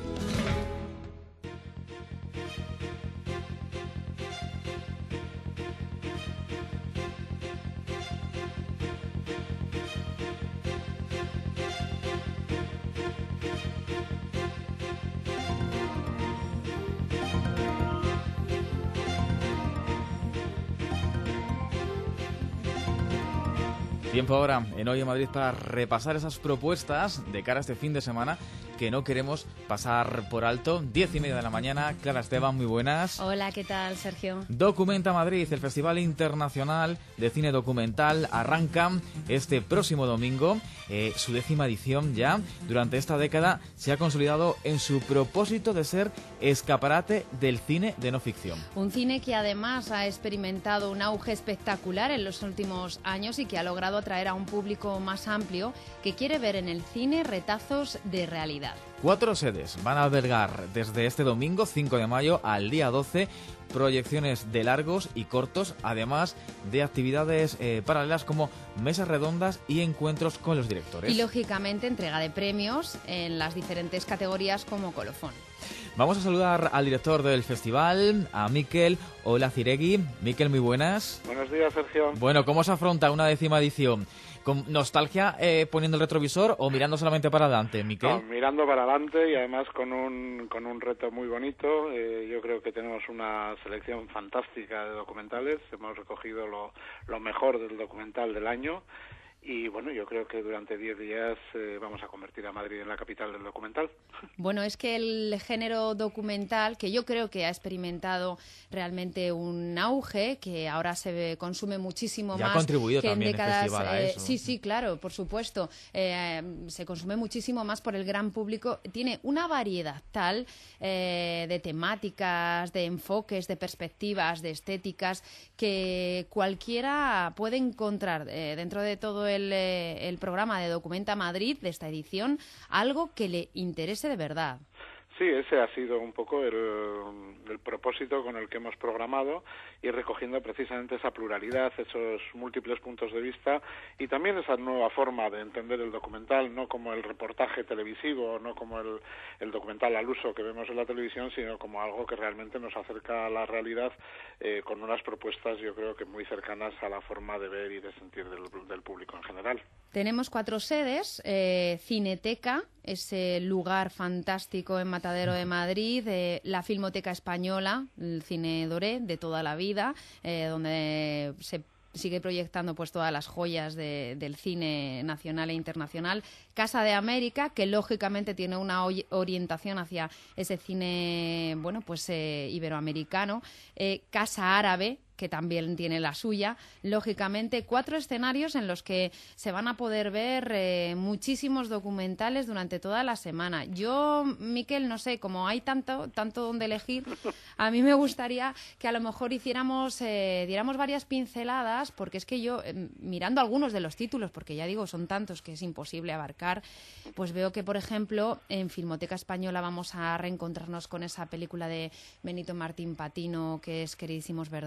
Tiempo ahora en Hoy en Madrid para repasar esas propuestas de cara a este fin de semana que no queremos pasar por alto. 10:30 de la mañana. Clara Esteban, muy buenas. Hola, ¿qué tal, Sergio? Documenta Madrid, el Festival Internacional de Cine Documental, arranca este próximo domingo, su 10ª edición ya. Durante esta década se ha consolidado en su propósito de ser escaparate del cine de no ficción. Un cine que además ha experimentado un auge espectacular en los últimos años y que ha logrado atraer a un público más amplio que quiere ver en el cine retazos de realidad. 4 sedes van a albergar desde este domingo 5 de mayo al día 12 proyecciones de largos y cortos, además de actividades paralelas como mesas redondas y encuentros con los directores. Y lógicamente entrega de premios en las diferentes categorías como colofón. Vamos a saludar al director del festival, a Mikel Olaciregui. Mikel, muy buenas. Buenos días, Sergio. Bueno, ¿cómo se afronta una 10ª edición? ¿Con nostalgia poniendo el retrovisor o mirando solamente para adelante, Mikel? No, mirando para adelante y además con un reto muy bonito. Yo creo que tenemos una selección fantástica de documentales. Hemos recogido lo mejor del documental del año. Y bueno, yo creo que durante 10 días vamos a convertir a Madrid en la capital del documental. Bueno, es que el género documental, que yo creo que ha experimentado realmente un auge, que ahora se consume muchísimo ya más. Ha contribuido que también en décadas, el festival a eso. Sí, claro, por supuesto. Se consume muchísimo más por el gran público. Tiene una variedad tal de temáticas, de enfoques, de perspectivas, de estéticas, que cualquiera puede encontrar dentro de todo el programa de Documenta Madrid de esta edición algo que le interese de verdad. Sí, ese ha sido un poco el propósito con el que hemos programado, y recogiendo precisamente esa pluralidad, esos múltiples puntos de vista y también esa nueva forma de entender el documental, no como el reportaje televisivo, no como el documental al uso que vemos en la televisión, sino como algo que realmente nos acerca a la realidad, con unas propuestas yo creo que muy cercanas a la forma de ver y de sentir del público en general. Tenemos 4 sedes, Cineteca, ese lugar fantástico en Matadero de Madrid, la Filmoteca Española, el Cine Doré de toda la vida, donde se sigue proyectando pues todas las joyas del cine nacional e internacional. Casa de América, que lógicamente tiene una orientación hacia ese cine, bueno, pues iberoamericano. Casa Árabe, que también tiene la suya. Lógicamente, 4 escenarios en los que se van a poder ver muchísimos documentales durante toda la semana. Yo, Mikel, no sé, como hay tanto donde elegir, a mí me gustaría que a lo mejor diéramos varias pinceladas, porque es que yo, mirando algunos de los títulos, porque ya digo, son tantos que es imposible abarcar, pues veo que, por ejemplo, en Filmoteca Española vamos a reencontrarnos con esa película de Benito Martín Patino, que es Queridísimos Verdugos,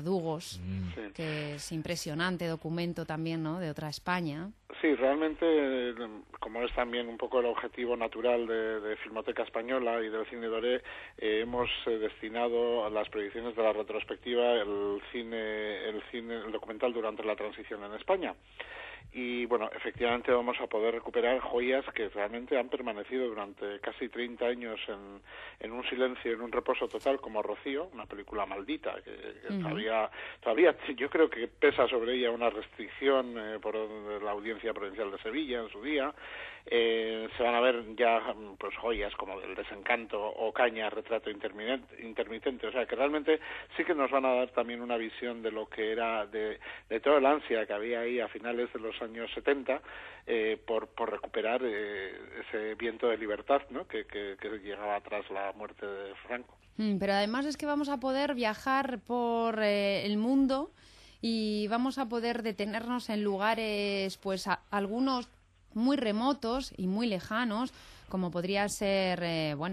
Lobos, que es impresionante documento también, ¿no?, de otra España. Sí, realmente, como es también un poco el objetivo natural de Filmoteca Española y del Cine Doré, hemos destinado a las proyecciones de la retrospectiva el documental durante la transición en España. Y bueno, efectivamente vamos a poder recuperar joyas que realmente han permanecido durante casi 30 años en un silencio, en un reposo total, como Rocío, una película maldita que todavía yo creo que pesa sobre ella una restricción por la Audiencia Provincial de Sevilla en su día. Se van a ver ya pues joyas como El Desencanto o Caña, Retrato intermitente, o sea que realmente sí que nos van a dar también una visión de lo que era de toda la ansia que había ahí a finales de los años 70 por recuperar ese viento de libertad, ¿no?, que llegaba tras la muerte de Franco. Pero además es que vamos a poder viajar por el mundo y vamos a poder detenernos en lugares, pues algunos muy remotos y muy lejanos, como podría ser,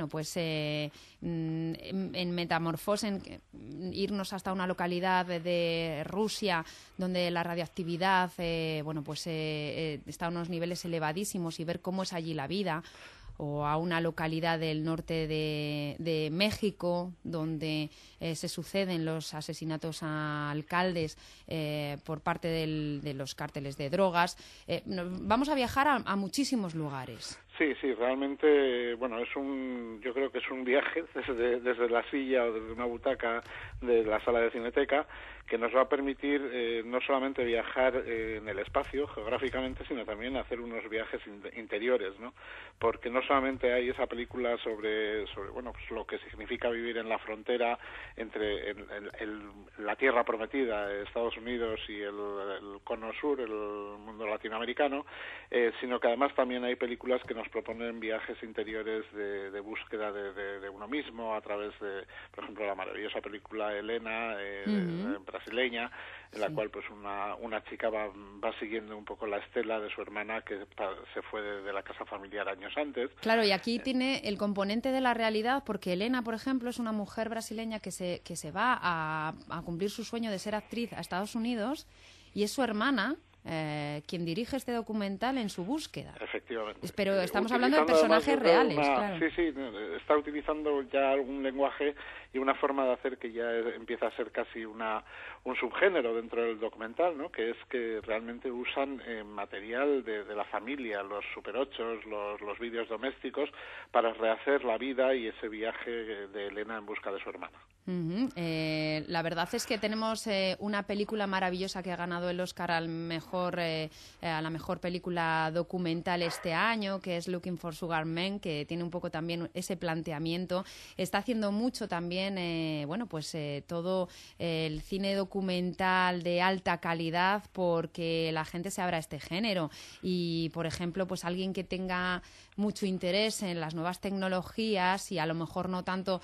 en Metamorfosen, irnos hasta una localidad de Rusia donde la radioactividad, está a unos niveles elevadísimos y ver cómo es allí la vida, o a una localidad del norte de México donde se suceden los asesinatos a alcaldes por parte de los cárteles de drogas. Vamos a viajar a muchísimos lugares. Sí, realmente, yo creo que es un viaje desde la silla o desde una butaca de la sala de Cineteca que nos va a permitir no solamente viajar en el espacio geográficamente, sino también hacer unos viajes interiores, ¿no? Porque no solamente hay esa película sobre lo que significa vivir en la frontera entre la tierra prometida, Estados Unidos, y el cono sur, el mundo latinoamericano, sino que además también hay películas que nos proponen viajes interiores de búsqueda de uno mismo a través de, por ejemplo, la maravillosa película Elena, brasileña, en la cual pues una chica va siguiendo un poco la estela de su hermana que se fue de la casa familiar años antes. Claro, y aquí tiene el componente de la realidad, porque Elena, por ejemplo, es una mujer brasileña que se va a cumplir su sueño de ser actriz a Estados Unidos, y es su hermana quien dirige este documental en su búsqueda. Efectivamente. Pero estamos hablando de personajes reales, claro. Sí, está utilizando ya algún lenguaje y una forma de hacer que ya empieza a ser casi un subgénero dentro del documental, ¿no?, que es que realmente usan material de la familia, los Super 8, los vídeos domésticos, para rehacer la vida y ese viaje de Elena en busca de su hermana. La verdad es que tenemos una película maravillosa que ha ganado el Oscar a la mejor película documental este año, que es Looking for Sugar Man, que tiene un poco también ese planteamiento. Está haciendo mucho también todo el cine documental de alta calidad, porque la gente se abra a este género. Y, por ejemplo, pues alguien que tenga mucho interés en las nuevas tecnologías y a lo mejor no tanto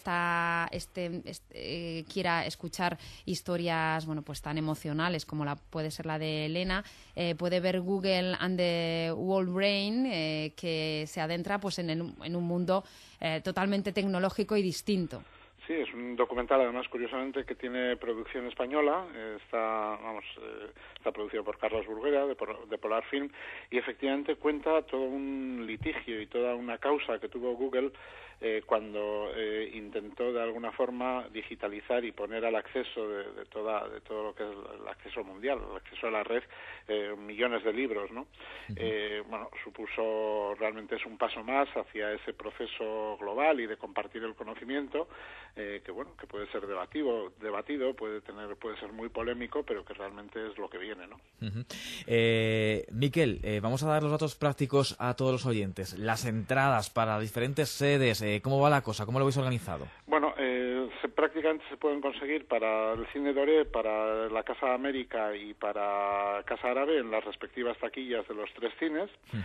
quiera escuchar historias tan emocionales como puede ser la de Elena, puede ver Google and the World Brain, que se adentra pues en un mundo totalmente tecnológico y distinto. Sí, es un documental, además, curiosamente, que tiene producción española. Está producido por Carlos Burguera, de Polar Film, y efectivamente cuenta todo un litigio y toda una causa que tuvo Google cuando intentó de alguna forma digitalizar y poner al acceso de todo lo que es el acceso mundial, el acceso a la red, millones de libros, ¿no? Supuso, realmente es un paso más hacia ese proceso global y de compartir el conocimiento, que puede ser debatido, puede ser muy polémico, pero que realmente es lo que viene, ¿no? Miquel, vamos a dar los datos prácticos a todos los oyentes. Las entradas para diferentes sedes, ¿cómo va la cosa? ¿Cómo lo habéis organizado? Bueno, prácticamente se pueden conseguir para el Cine Doré, para la Casa América y para Casa Árabe en las respectivas taquillas de los tres cines.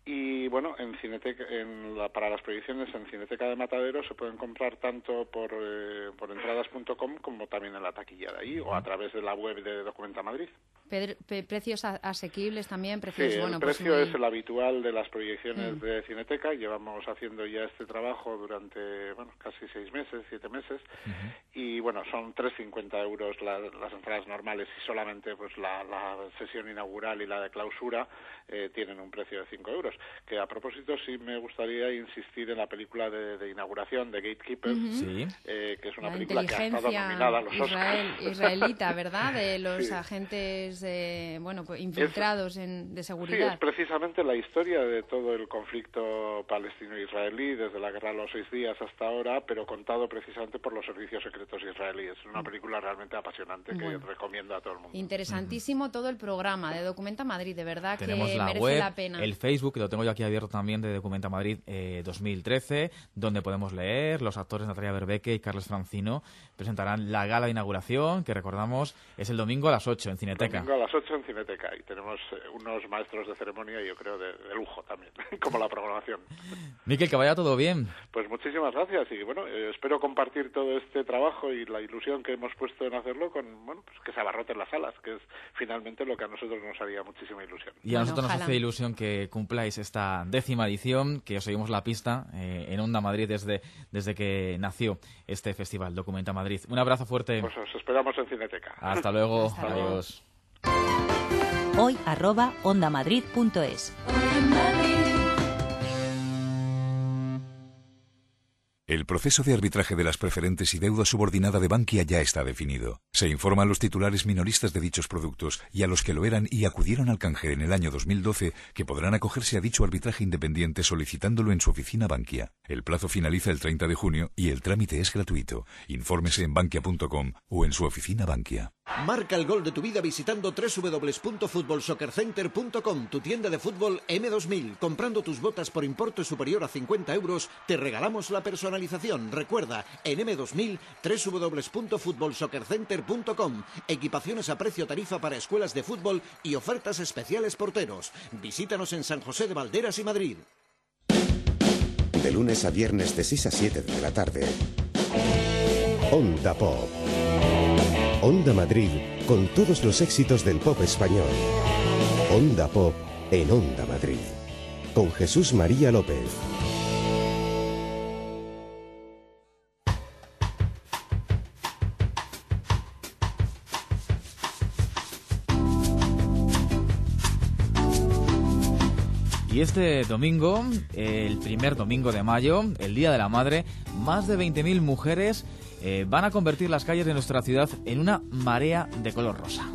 Y bueno, en Cineteca, para las proyecciones en Cineteca de Matadero se pueden comprar tanto por entradas.com como también en la taquilla de ahí o a través de la web de Documenta Madrid. Precios asequibles también, precios Sí, bueno, el precio pues es el habitual de las proyecciones de Cineteca. Llevamos haciendo ya este trabajo durante casi 6 meses, 7 meses, y bueno, son 3,50 euros las entradas normales y solamente pues la sesión inaugural y la de clausura tienen un precio de 5 euros. Que a propósito sí me gustaría insistir en la película de inauguración de Gatekeeper, que es una película que ha estado nominada a los Oscars. Israelita, ¿verdad? De los agentes infiltrados de seguridad. Sí, es precisamente la historia de todo el conflicto palestino-israelí desde la guerra de los 6 días hasta ahora, pero contado precisamente por los servicios secretos israelíes. Es una película realmente apasionante que recomiendo a todo el mundo. Interesantísimo todo el programa de Documenta Madrid, de verdad. Tenemos que la merece web, la pena. el Facebook, que lo tengo yo aquí abierto también, de Documenta Madrid 2013, donde podemos leer. Los actores Natalia Berbeque y Carles Francino presentarán la gala de inauguración, que recordamos es el domingo a las 8 en Cineteca. Domingo a las 8 en Cineteca, y tenemos unos maestros de ceremonia, yo creo, de lujo también, como la programación. Miquel, que vaya todo bien. Pues muchísimas gracias, y bueno, espero compartir todo este trabajo y la ilusión que hemos puesto en hacerlo con, que se abarroten las salas, que es finalmente lo que a nosotros nos haría muchísima ilusión. Y a nosotros nos hace ilusión que cumpláis esta 10ª edición, que os seguimos la pista en Onda Madrid desde que nació este festival, Documenta Madrid. Un abrazo fuerte. Pues os esperamos en Cineteca. Hasta luego. Hasta luego. Adiós. hoy@ondamadrid.es. El proceso de arbitraje de las preferentes y deuda subordinada de Bankia ya está definido. Se informa a los titulares minoristas de dichos productos y a los que lo eran y acudieron al canje en el año 2012 que podrán acogerse a dicho arbitraje independiente solicitándolo en su oficina Bankia. El plazo finaliza el 30 de junio y el trámite es gratuito. Infórmese en bankia.com o en su oficina Bankia. Marca el gol de tu vida visitando www.futbolsoccercenter.com, tu tienda de fútbol M2000. Comprando tus botas por importe superior a 50 euros, te regalamos la personalización. Recuerda, en M2000, www.futbolsoccercenter.com. Equipaciones a precio tarifa para escuelas de fútbol y ofertas especiales porteros. Visítanos en San José de Valderas y Madrid. De lunes a viernes de 6 a 7 de la tarde. Onda Pop. Onda Madrid, con todos los éxitos del pop español. Onda Pop en Onda Madrid. Con Jesús María López. Y este domingo, el primer domingo de mayo, el Día de la Madre, más de 20.000 mujeres van a convertir las calles de nuestra ciudad en una marea de color rosa.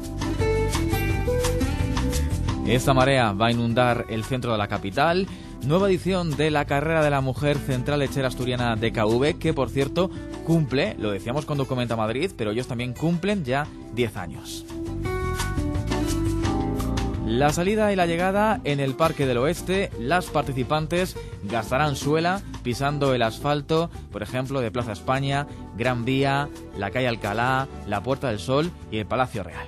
Esta marea va a inundar el centro de la capital. Nueva edición de la carrera de la mujer Central Lechera Asturiana DKV, que por cierto cumple, lo decíamos con Documenta Madrid, pero ellos también cumplen ya 10 años. La salida y la llegada en el Parque del Oeste. Las participantes gastarán suela pisando el asfalto, por ejemplo, de Plaza España, Gran Vía, la calle Alcalá, la Puerta del Sol y el Palacio Real.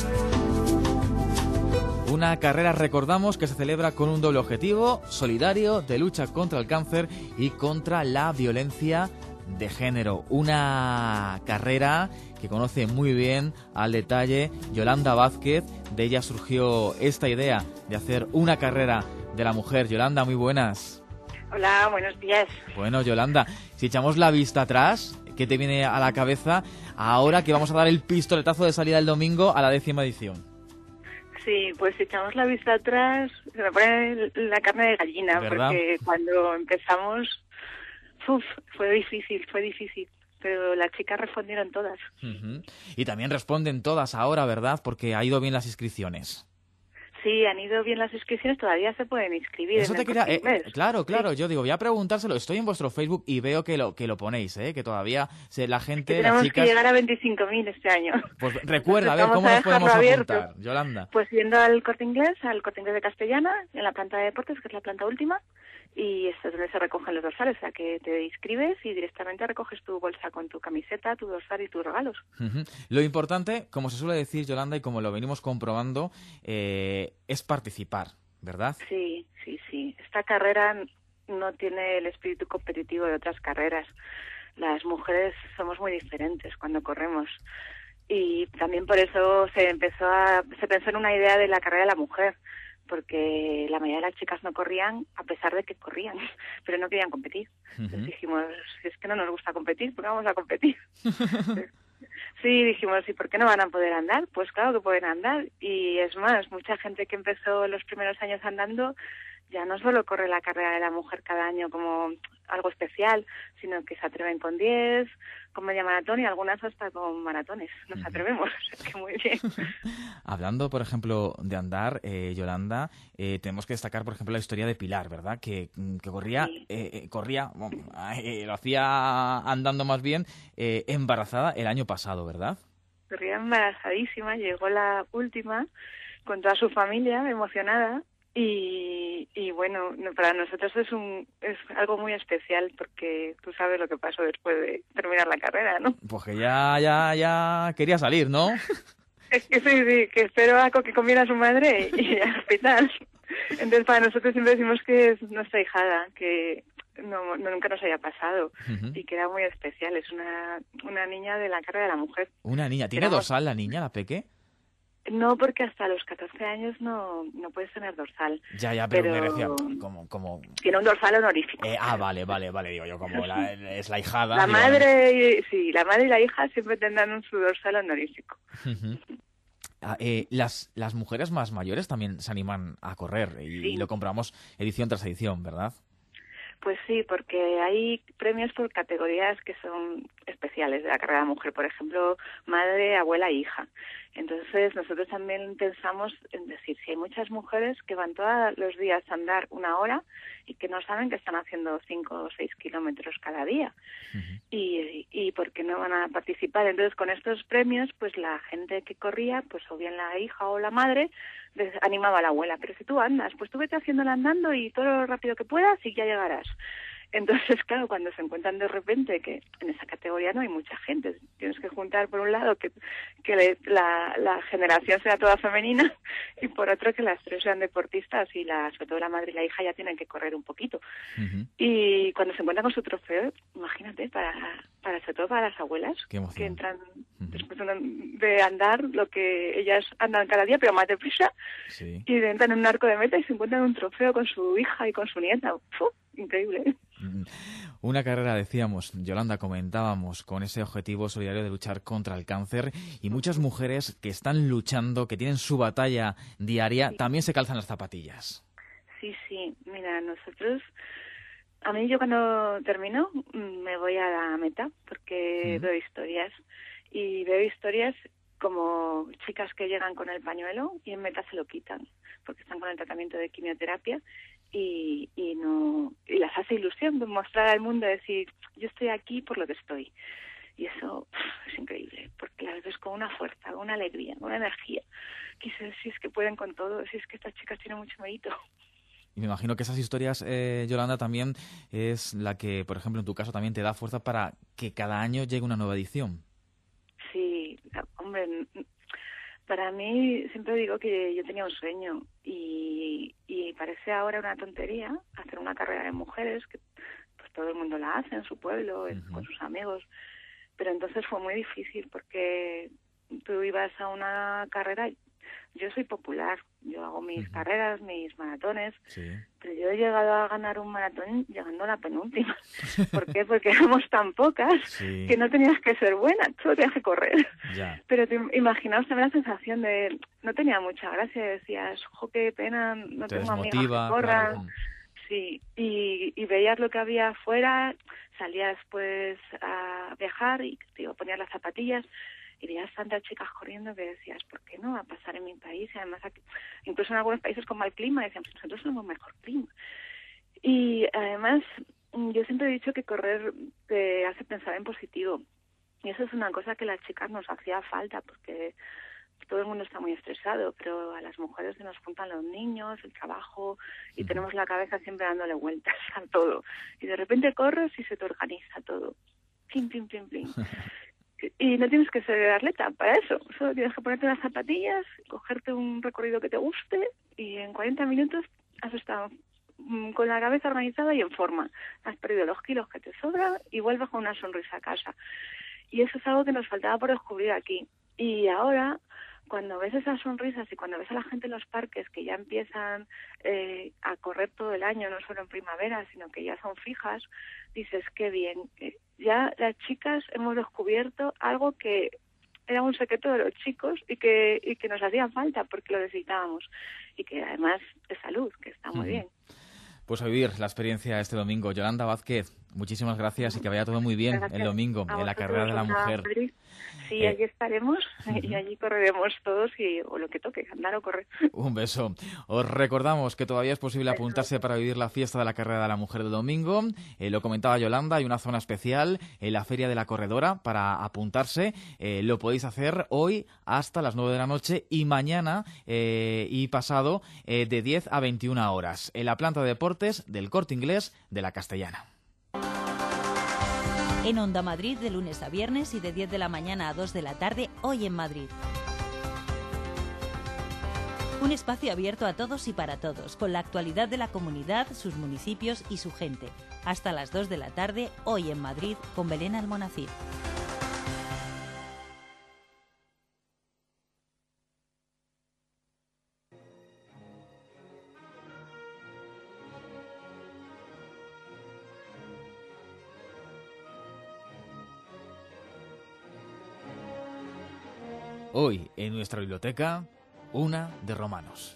Una carrera, recordamos, que se celebra con un doble objetivo solidario de lucha contra el cáncer y contra la violencia de género. Una carrera que conoce muy bien al detalle Yolanda Vázquez. De ella surgió esta idea de hacer una carrera de la mujer. Yolanda, muy buenas. Hola, buenos días. Bueno, Yolanda, si echamos la vista atrás, ¿qué te viene a la cabeza ahora que vamos a dar el pistoletazo de salida el domingo a la 10ª edición? Sí, pues si echamos la vista atrás, se me pone la carne de gallina, ¿verdad? Porque cuando empezamos, fue difícil, pero las chicas respondieron todas. Y también responden todas ahora, ¿verdad? Porque ha ido bien las inscripciones. Sí, han ido bien las inscripciones, todavía se pueden inscribir. Eso te quería... claro, Sí. yo digo, voy a preguntárselo. Estoy en vuestro Facebook y veo que lo ponéis, que todavía la gente, tenemos las chicas... que llegar a 25.000 este año. Pues recuerda, a ver, Vamos ¿cómo a nos podemos dejarlo apuntar, abierto. Yolanda? Pues yendo al Corte Inglés de Castellana, en la planta de deportes, que es la planta última, y esto es donde se recogen los dorsales, o sea que te inscribes y directamente recoges tu bolsa con tu camiseta, tu dorsal y tus regalos. Lo importante, como se suele decir, Yolanda, y como lo venimos comprobando, es participar. ¿verdad? Sí. Esta carrera no tiene el espíritu competitivo de otras carreras. Las mujeres somos muy diferentes cuando corremos. Y también por eso se pensó en una idea de la carrera de la mujer, porque la mayoría de las chicas no corrían a pesar de que corrían, pero no querían competir. Entonces dijimos, si es que no nos gusta competir, ¿por qué vamos a competir? Sí, dijimos, ¿y por qué no van a poder andar? Pues claro que pueden andar. Y es más, mucha gente que empezó los primeros años andando ya no solo corre la carrera de la mujer cada año como algo especial, sino que se atreven con 10, con media maratón y algunas hasta con maratones. Nos atrevemos, o sea que muy bien. Hablando, por ejemplo, de andar, Yolanda, tenemos que destacar, por ejemplo, la historia de Pilar, ¿verdad? Que corría, lo hacía andando más bien, embarazada el año pasado, ¿verdad? Corría embarazadísima, llegó la última con toda su familia, emocionada. Y bueno, para nosotros es algo muy especial porque tú sabes lo que pasó después de terminar la carrera, ¿no? Pues que ya quería salir, ¿no? Es que sí, que espero a que comiera su madre y al hospital. Entonces para nosotros siempre decimos que es nuestra hijada, que nunca nos haya pasado y que era muy especial. Es una niña de la carrera de la mujer. ¿Una niña? ¿Tiene dorsal la niña, la peque? No, porque hasta los 14 años no puedes tener dorsal. Ya, pero me decía, como... Tiene un dorsal honorífico. Vale, digo yo, como es la hijada... La madre y la hija siempre tendrán su dorsal honorífico. Las mujeres más mayores también se animan a correr y lo compramos edición tras edición, ¿verdad? Pues sí, porque hay premios por categorías que son especiales de la carrera de mujer, por ejemplo, madre, abuela e hija. Entonces nosotros también pensamos en decir, si hay muchas mujeres que van todos los días a andar 1 hora y que no saben que están haciendo 5 o 6 kilómetros cada día, y ¿por qué no van a participar? Entonces con estos premios, pues la gente que corría, pues o bien la hija o la madre, les animaba a la abuela, pero si tú andas, pues tú vete haciéndola andando y todo lo rápido que puedas y ya llegarás. Entonces, claro, cuando se encuentran de repente que en esa categoría no hay mucha gente, tienes que juntar por un lado que la generación sea toda femenina y por otro que las tres sean deportistas y sobre todo la madre y la hija ya tienen que correr un poquito. Y cuando se encuentran con su trofeo, imagínate, sobre todo para las abuelas que entran después de andar lo que ellas andan cada día, pero más deprisa, y entran en un arco de meta y se encuentran un trofeo con su hija y con su nieta. ¡Uf! Increíble. Una carrera, decíamos, Yolanda, comentábamos, con ese objetivo solidario de luchar contra el cáncer, y muchas mujeres que están luchando, que tienen su batalla diaria, también se calzan las zapatillas. Sí, mira, yo cuando termino me voy a la meta porque veo historias, y veo historias como chicas que llegan con el pañuelo y en meta se lo quitan porque están con el tratamiento de quimioterapia y las hace ilusión de mostrar al mundo, decir, yo estoy aquí por lo que estoy. Y eso es increíble, porque las ves con una fuerza, con una alegría, con una energía. Quizás si es que pueden con todo, si es que estas chicas tienen mucho mérito. Y me imagino que esas historias, Yolanda, también es la que, por ejemplo, en tu caso también te da fuerza para que cada año llegue una nueva edición. Sí, hombre, para mí siempre digo que yo tenía un sueño y parece ahora una tontería hacer una carrera de mujeres, que pues todo el mundo la hace en su pueblo, con sus amigos, pero entonces fue muy difícil porque tú ibas a una carrera. Yo soy popular, yo hago mis carreras, mis maratones, pero yo he llegado a ganar un maratón llegando a la penúltima. ¿Por qué? Porque éramos tan pocas que no tenías que ser buena, solo tenías que correr. Pero imaginaos también la sensación de, no tenía mucha gracia, decías, qué pena, no tengo amigas que corran. Claro. Sí, y veías lo que había afuera, salías pues a viajar y ponías las zapatillas, y veías tantas chicas corriendo que decías, ¿por qué no va a pasar en mi país? Y además, aquí, incluso en algunos países con mal clima, decían, pues nosotros tenemos mejor clima. Y además, yo siempre he dicho que correr te hace pensar en positivo. Y eso es una cosa que a las chicas nos hacía falta, porque todo el mundo está muy estresado, pero a las mujeres se nos juntan los niños, el trabajo, y tenemos la cabeza siempre dándole vueltas a todo. Y de repente corres y se te organiza todo. Plim, plim, plim, plim. Y no tienes que ser atleta para eso. Solo tienes que ponerte unas zapatillas, cogerte un recorrido que te guste y en 40 minutos has estado con la cabeza organizada y en forma. Has perdido los kilos que te sobran y vuelves con una sonrisa a casa. Y eso es algo que nos faltaba por descubrir aquí. Y ahora, cuando ves esas sonrisas y cuando ves a la gente en los parques que ya empiezan a correr todo el año, no solo en primavera, sino que ya son fijas, dices, qué bien. Ya las chicas hemos descubierto algo que era un secreto de los chicos y que nos hacía falta porque lo necesitábamos. Y que además es salud, que está muy bien. Pues a vivir la experiencia este domingo. Yolanda Vázquez, muchísimas gracias y que vaya todo muy bien el domingo en la carrera de la mujer. Sí, allí estaremos y allí correremos todos o lo que toque, andar o correr. Un beso. Os recordamos que todavía es posible apuntarse para vivir la fiesta de la carrera de la mujer del domingo. Lo comentaba Yolanda, hay una zona especial en la Feria de la Corredora para apuntarse. Lo podéis hacer hoy hasta las 9 de la noche y mañana y pasado de 10 a 21 horas en la planta de deportes del Corte Inglés de la Castellana. En Onda Madrid de lunes a viernes y de 10 de la mañana a 2 de la tarde, Hoy en Madrid. Un espacio abierto a todos y para todos, con la actualidad de la comunidad, sus municipios y su gente. Hasta las 2 de la tarde, Hoy en Madrid, con Belén Almonacid. Hoy, en nuestra biblioteca, una de Romanos.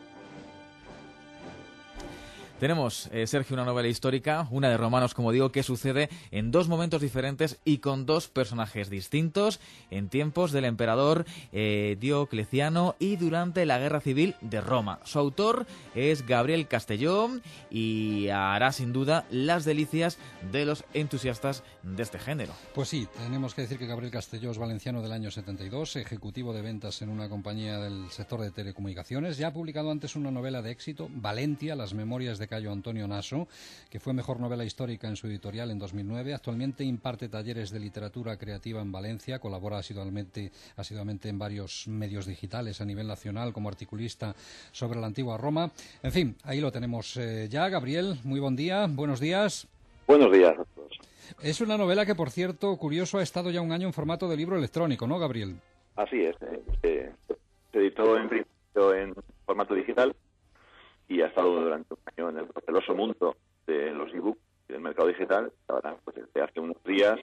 Tenemos, Sergio, una novela histórica, una de Romanos, como digo, que sucede en dos momentos diferentes y con dos personajes distintos en tiempos del emperador Diocleciano y durante la Guerra Civil de Roma. Su autor es Gabriel Castelló y hará sin duda las delicias de los entusiastas de este género. Pues sí, tenemos que decir que Gabriel Castelló es valenciano del año 72, ejecutivo de ventas en una compañía del sector de telecomunicaciones. Ya ha publicado antes una novela de éxito, Valentia, las memorias de Cayo Antonio Naso, que fue mejor novela histórica en su editorial en 2009. Actualmente imparte talleres de literatura creativa en Valencia, colabora asiduamente en varios medios digitales a nivel nacional como articulista sobre la antigua Roma. En fin, ahí lo tenemos ya. Gabriel, muy buen día, buenos días. Buenos días a todos. Es una novela que, por cierto, curioso, ha estado ya un año en formato de libro electrónico, ¿no, Gabriel? Así es. Se editó en principio en formato digital y ha estado durante un año en el proceloso mundo de los ebooks y del mercado digital. Ahora, pues desde hace unos días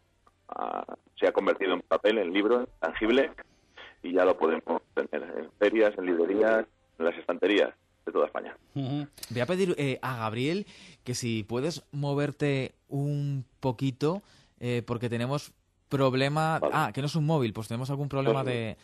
se ha convertido en papel, en libro, tangible, y ya lo podemos tener en ferias, en librerías, en las estanterías de toda España. Voy a pedir a Gabriel que si puedes moverte un poquito, porque tenemos problema... Vale. Que no es un móvil, pues tenemos algún problema de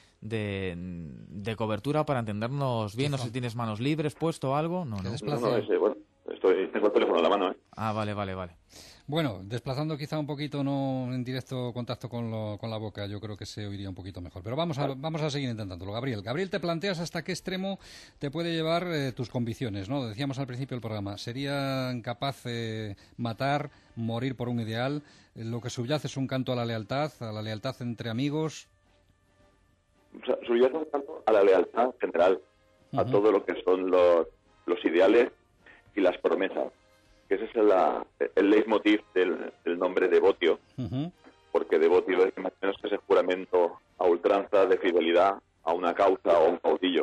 cobertura para entendernos bien. No sé si tienes manos libres, puesto algo. No, bueno, tengo el teléfono en la mano. Vale. Bueno, desplazando quizá un poquito, no en directo contacto con la boca, yo creo que se oiría un poquito mejor. Pero vamos a seguir intentándolo. Gabriel, te planteas hasta qué extremo te puede llevar tus convicciones, ¿no? Decíamos al principio del programa, ¿serían capaz de matar, morir por un ideal? Lo que subyace es un canto a la lealtad entre amigos. O sea, subyace un canto a la lealtad general, a todo lo que son los ideales y las promesas. Que ese es el leitmotiv del nombre Devotio, porque Devotio es más o menos ese juramento a ultranza de fidelidad a una causa o un caudillo.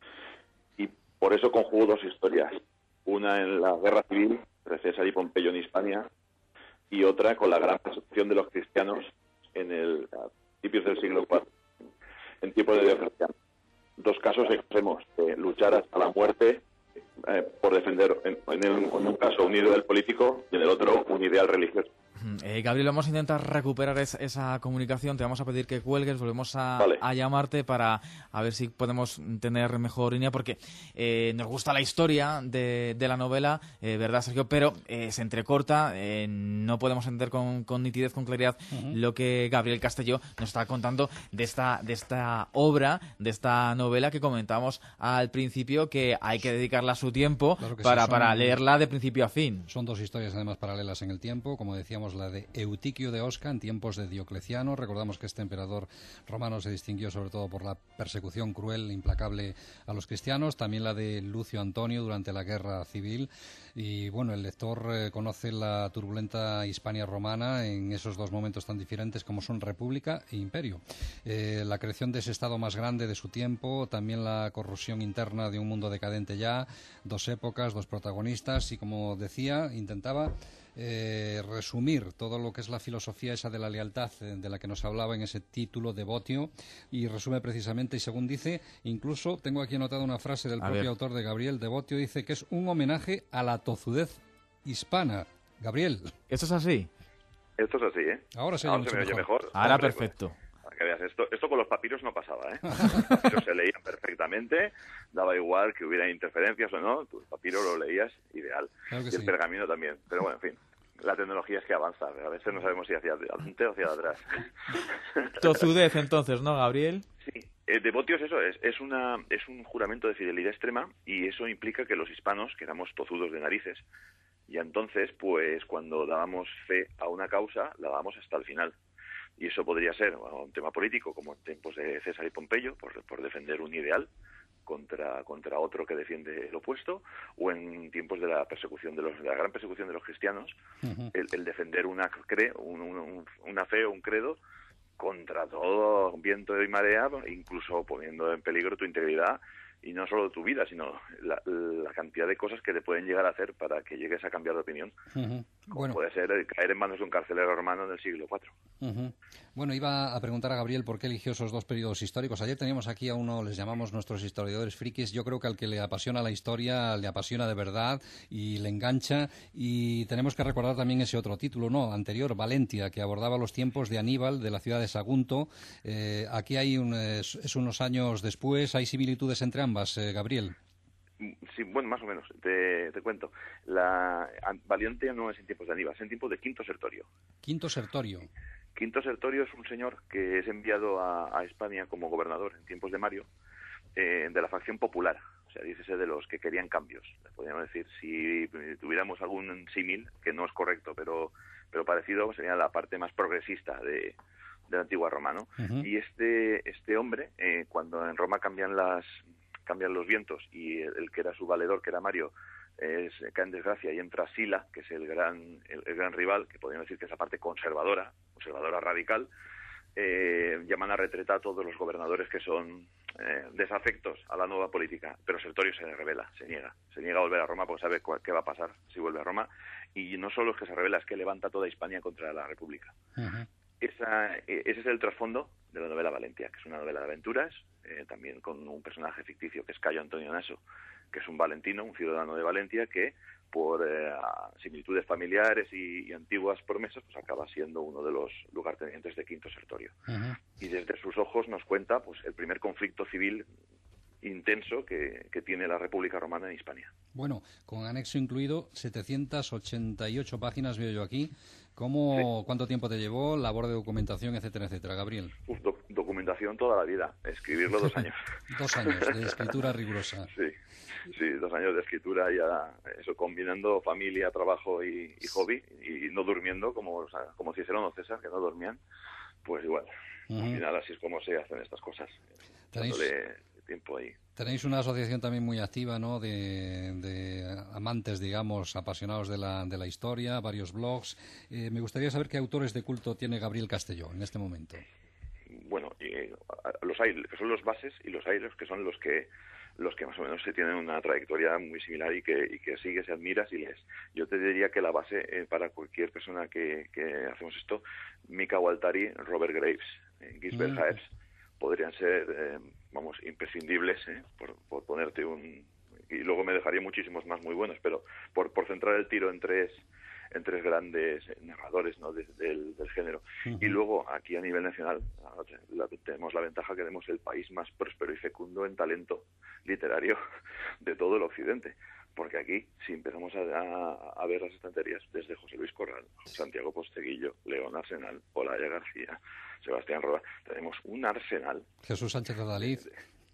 Y por eso conjugo dos historias, una en la Guerra Civil, entre César y Pompeyo en Hispania, y otra con la gran persecución de los cristianos a principios del siglo IV, en tiempos de Diocleciano. Dos casos extremos, luchar hasta la muerte por defender en un caso un ideal político y en el otro un ideal religioso. Gabriel, vamos a intentar recuperar esa comunicación. Te vamos a pedir que cuelgues, volvemos a llamarte para a ver si podemos tener mejor línea, porque nos gusta la historia de la novela, ¿verdad, Sergio? Pero se entrecorta, no podemos entender con nitidez, con claridad lo que Gabriel Castelló nos está contando de esta obra, de esta novela que comentamos al principio, que hay que dedicarla su tiempo para leerla de principio a fin. Son dos historias además paralelas en el tiempo, como decíamos, Tenemos la de Eutiquio de Osca en tiempos de Diocleciano. Recordamos que este emperador romano se distinguió sobre todo por la persecución cruel e implacable a los cristianos. También la de Lucio Antonio durante la Guerra Civil. Y bueno, el lector conoce la turbulenta Hispania romana en esos dos momentos tan diferentes como son República e Imperio. La creación de ese estado más grande de su tiempo, también la corrosión interna de un mundo decadente ya, dos épocas, dos protagonistas y, como decía, intentaba resumir todo lo que es la filosofía esa de la lealtad de la que nos hablaba en ese título, Devotio, y resume precisamente, y según dice, incluso tengo aquí anotada una frase del propio autor de Gabriel, Devotio dice que es un homenaje a la tozudez hispana. Gabriel. ¿Esto es así? Esto es así, ¿eh? Ahora se me oye mejor. Ahora Hombre, perfecto. Pues, que veas, esto con los papiros no pasaba, ¿eh? Los papiros se leían perfectamente, daba igual que hubiera interferencias o no, tu papiro lo leías ideal. Claro que y el sí. pergamino también. Pero bueno, en fin, la tecnología es que avanza. A veces no sabemos si hacia adelante o hacia atrás. Tozudez, entonces, ¿no, Gabriel? Sí. Devotios, eso es un juramento de fidelidad extrema, y eso implica que los hispanos, que éramos tozudos de narices, y entonces, pues, cuando dábamos fe a una causa, la dábamos hasta el final. Y eso podría ser un tema político, como en tiempos de César y Pompeyo, por defender un ideal contra otro que defiende el opuesto, o en tiempos de la persecución de la gran persecución de los cristianos, el defender una fe o un credo contra todo viento y marea, incluso poniendo en peligro tu integridad, y no solo tu vida, sino la cantidad de cosas que te pueden llegar a hacer para que llegues a cambiar de opinión. Como puede ser caer en manos de un carcelero romano en el siglo IV. Bueno, iba a preguntar a Gabriel por qué eligió esos dos periodos históricos. Ayer teníamos aquí a uno, les llamamos nuestros historiadores frikis. Yo creo que al que le apasiona la historia, le apasiona de verdad y le engancha. Y tenemos que recordar también ese otro título, anterior, Valentia, que abordaba los tiempos de Aníbal, de la ciudad de Sagunto. Aquí hay unos años después. ¿Hay similitudes entre ambas, Gabriel? Sí, bueno, más o menos. Te cuento. Valentia no es en tiempos de Aníbal, es en tiempos de Quinto Sertorio. Quinto Sertorio. Quinto Sertorio es un señor que es enviado a España como gobernador en tiempos de Mario, de la facción popular. O sea, dícese de los que querían cambios. Podríamos decir, si tuviéramos algún símil, que no es correcto, pero parecido, sería la parte más progresista de la antigua Roma, ¿no? Y este hombre, cuando en Roma cambian los vientos, y el que era su valedor, que era Mario, cae en desgracia, y entra Sila, que es el gran rival, que podríamos decir que es la parte conservadora radical, llaman a retreta a todos los gobernadores que son desafectos a la nueva política, pero Sertorio se rebela, se niega a volver a Roma porque sabe qué va a pasar si vuelve a Roma, y no solo es que se rebela, es que levanta toda Hispania contra la República. Ese es el trasfondo de la novela Valentia, que es una novela de aventuras, también con un personaje ficticio que es Cayo Antonio Naso, que es un valentino, un ciudadano de Valentia, que por similitudes familiares y antiguas promesas, pues acaba siendo uno de los lugartenientes de Quinto Sertorio. Y desde sus ojos nos cuenta pues el primer conflicto civil intenso que tiene la República Romana en Hispania. Bueno, con anexo incluido, 788 páginas veo yo aquí. ¿Cuánto tiempo te llevó? Labor de documentación, etcétera, etcétera, Gabriel. Documentación toda la vida. Escribirlo 2 años. 2 años de escritura rigurosa. Sí, 2 años de escritura, ya eso, combinando familia, trabajo y hobby, y no durmiendo como Cicerón o César, que no dormían, pues igual. Al final así es como se hacen estas cosas. Dándole tiempo ahí. Tenéis una asociación también muy activa, ¿no?, de amantes, digamos, apasionados de la historia, varios blogs. Me gustaría saber qué autores de culto tiene Gabriel Castelló en este momento. Bueno, los hay, que son los bases, y los hay, que son los que más o menos se tienen una trayectoria muy similar y que sigues, admiras y lees. Yo te diría que la base para cualquier persona que hacemos esto, Mika Waltari, Robert Graves, Gisbert Haeps, podrían ser, imprescindibles, por ponerte un... Y luego me dejaría muchísimos más muy buenos, pero por centrar el tiro en tres grandes narradores, ¿no?, del género. Y luego, aquí a nivel nacional, tenemos la ventaja que tenemos el país más próspero y fecundo en talento literario de todo el occidente. Porque aquí, si empezamos a ver las estanterías, desde José Luis Corral, Santiago Posteguillo, León Arsenal, Olaya García, Sebastián Roda, tenemos un arsenal. Jesús Sánchez Adalid.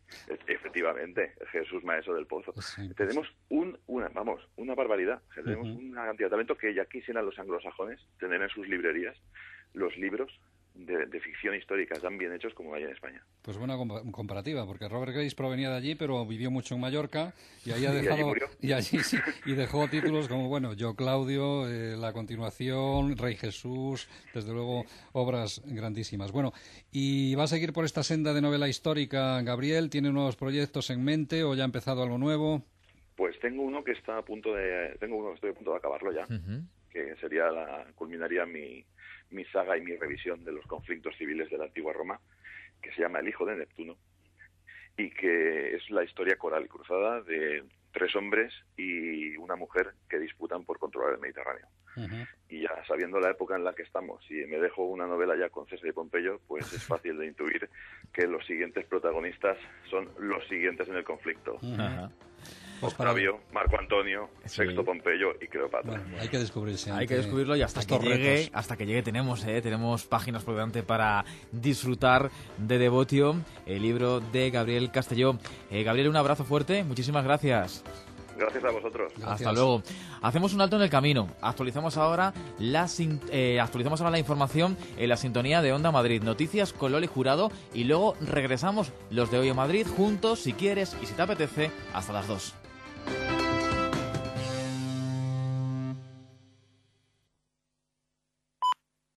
Efectivamente, Jesús Maestro del Pozo. Sí, pues. Tenemos una barbaridad. O sea, tenemos una cantidad de talento que ya quisieran los anglosajones tener en sus librerías los libros de ficción histórica tan bien hechos como hay en España. Pues buena comparativa, porque Robert Grace provenía de allí, pero vivió mucho en Mallorca y ahí ha Y allí dejado murió. y dejó títulos como Yo Claudio, La Continuación, Rey Jesús, desde luego obras grandísimas. Bueno, ¿y va a seguir por esta senda de novela histórica, Gabriel? ¿Tiene nuevos proyectos en mente o ya ha empezado algo nuevo? Pues tengo uno que estoy a punto de acabarlo ya, que culminaría mi saga y mi revisión de los conflictos civiles de la antigua Roma, que se llama El hijo de Neptuno, y que es la historia coral y cruzada de 3 hombres y una mujer que disputan por controlar el Mediterráneo. Y ya sabiendo la época en la que estamos, si me dejo una novela ya con César y Pompeyo, pues es fácil de intuir que los siguientes protagonistas son los siguientes en el conflicto. Pues Octavio, Marco Antonio, Sexto Pompeyo y Cleopatra. Bueno, hay que descubrirse. Hay que descubrirlo y hasta que llegue tenemos páginas por delante para disfrutar de Devotio, el libro de Gabriel Castelló. Gabriel, un abrazo fuerte, muchísimas gracias. Gracias a vosotros. Hasta luego. Hacemos un alto en el camino. Actualizamos ahora la información en la sintonía de Onda Madrid. Noticias con Loli Jurado y luego regresamos los de Hoy en Madrid juntos, si quieres y si te apetece, hasta las 2.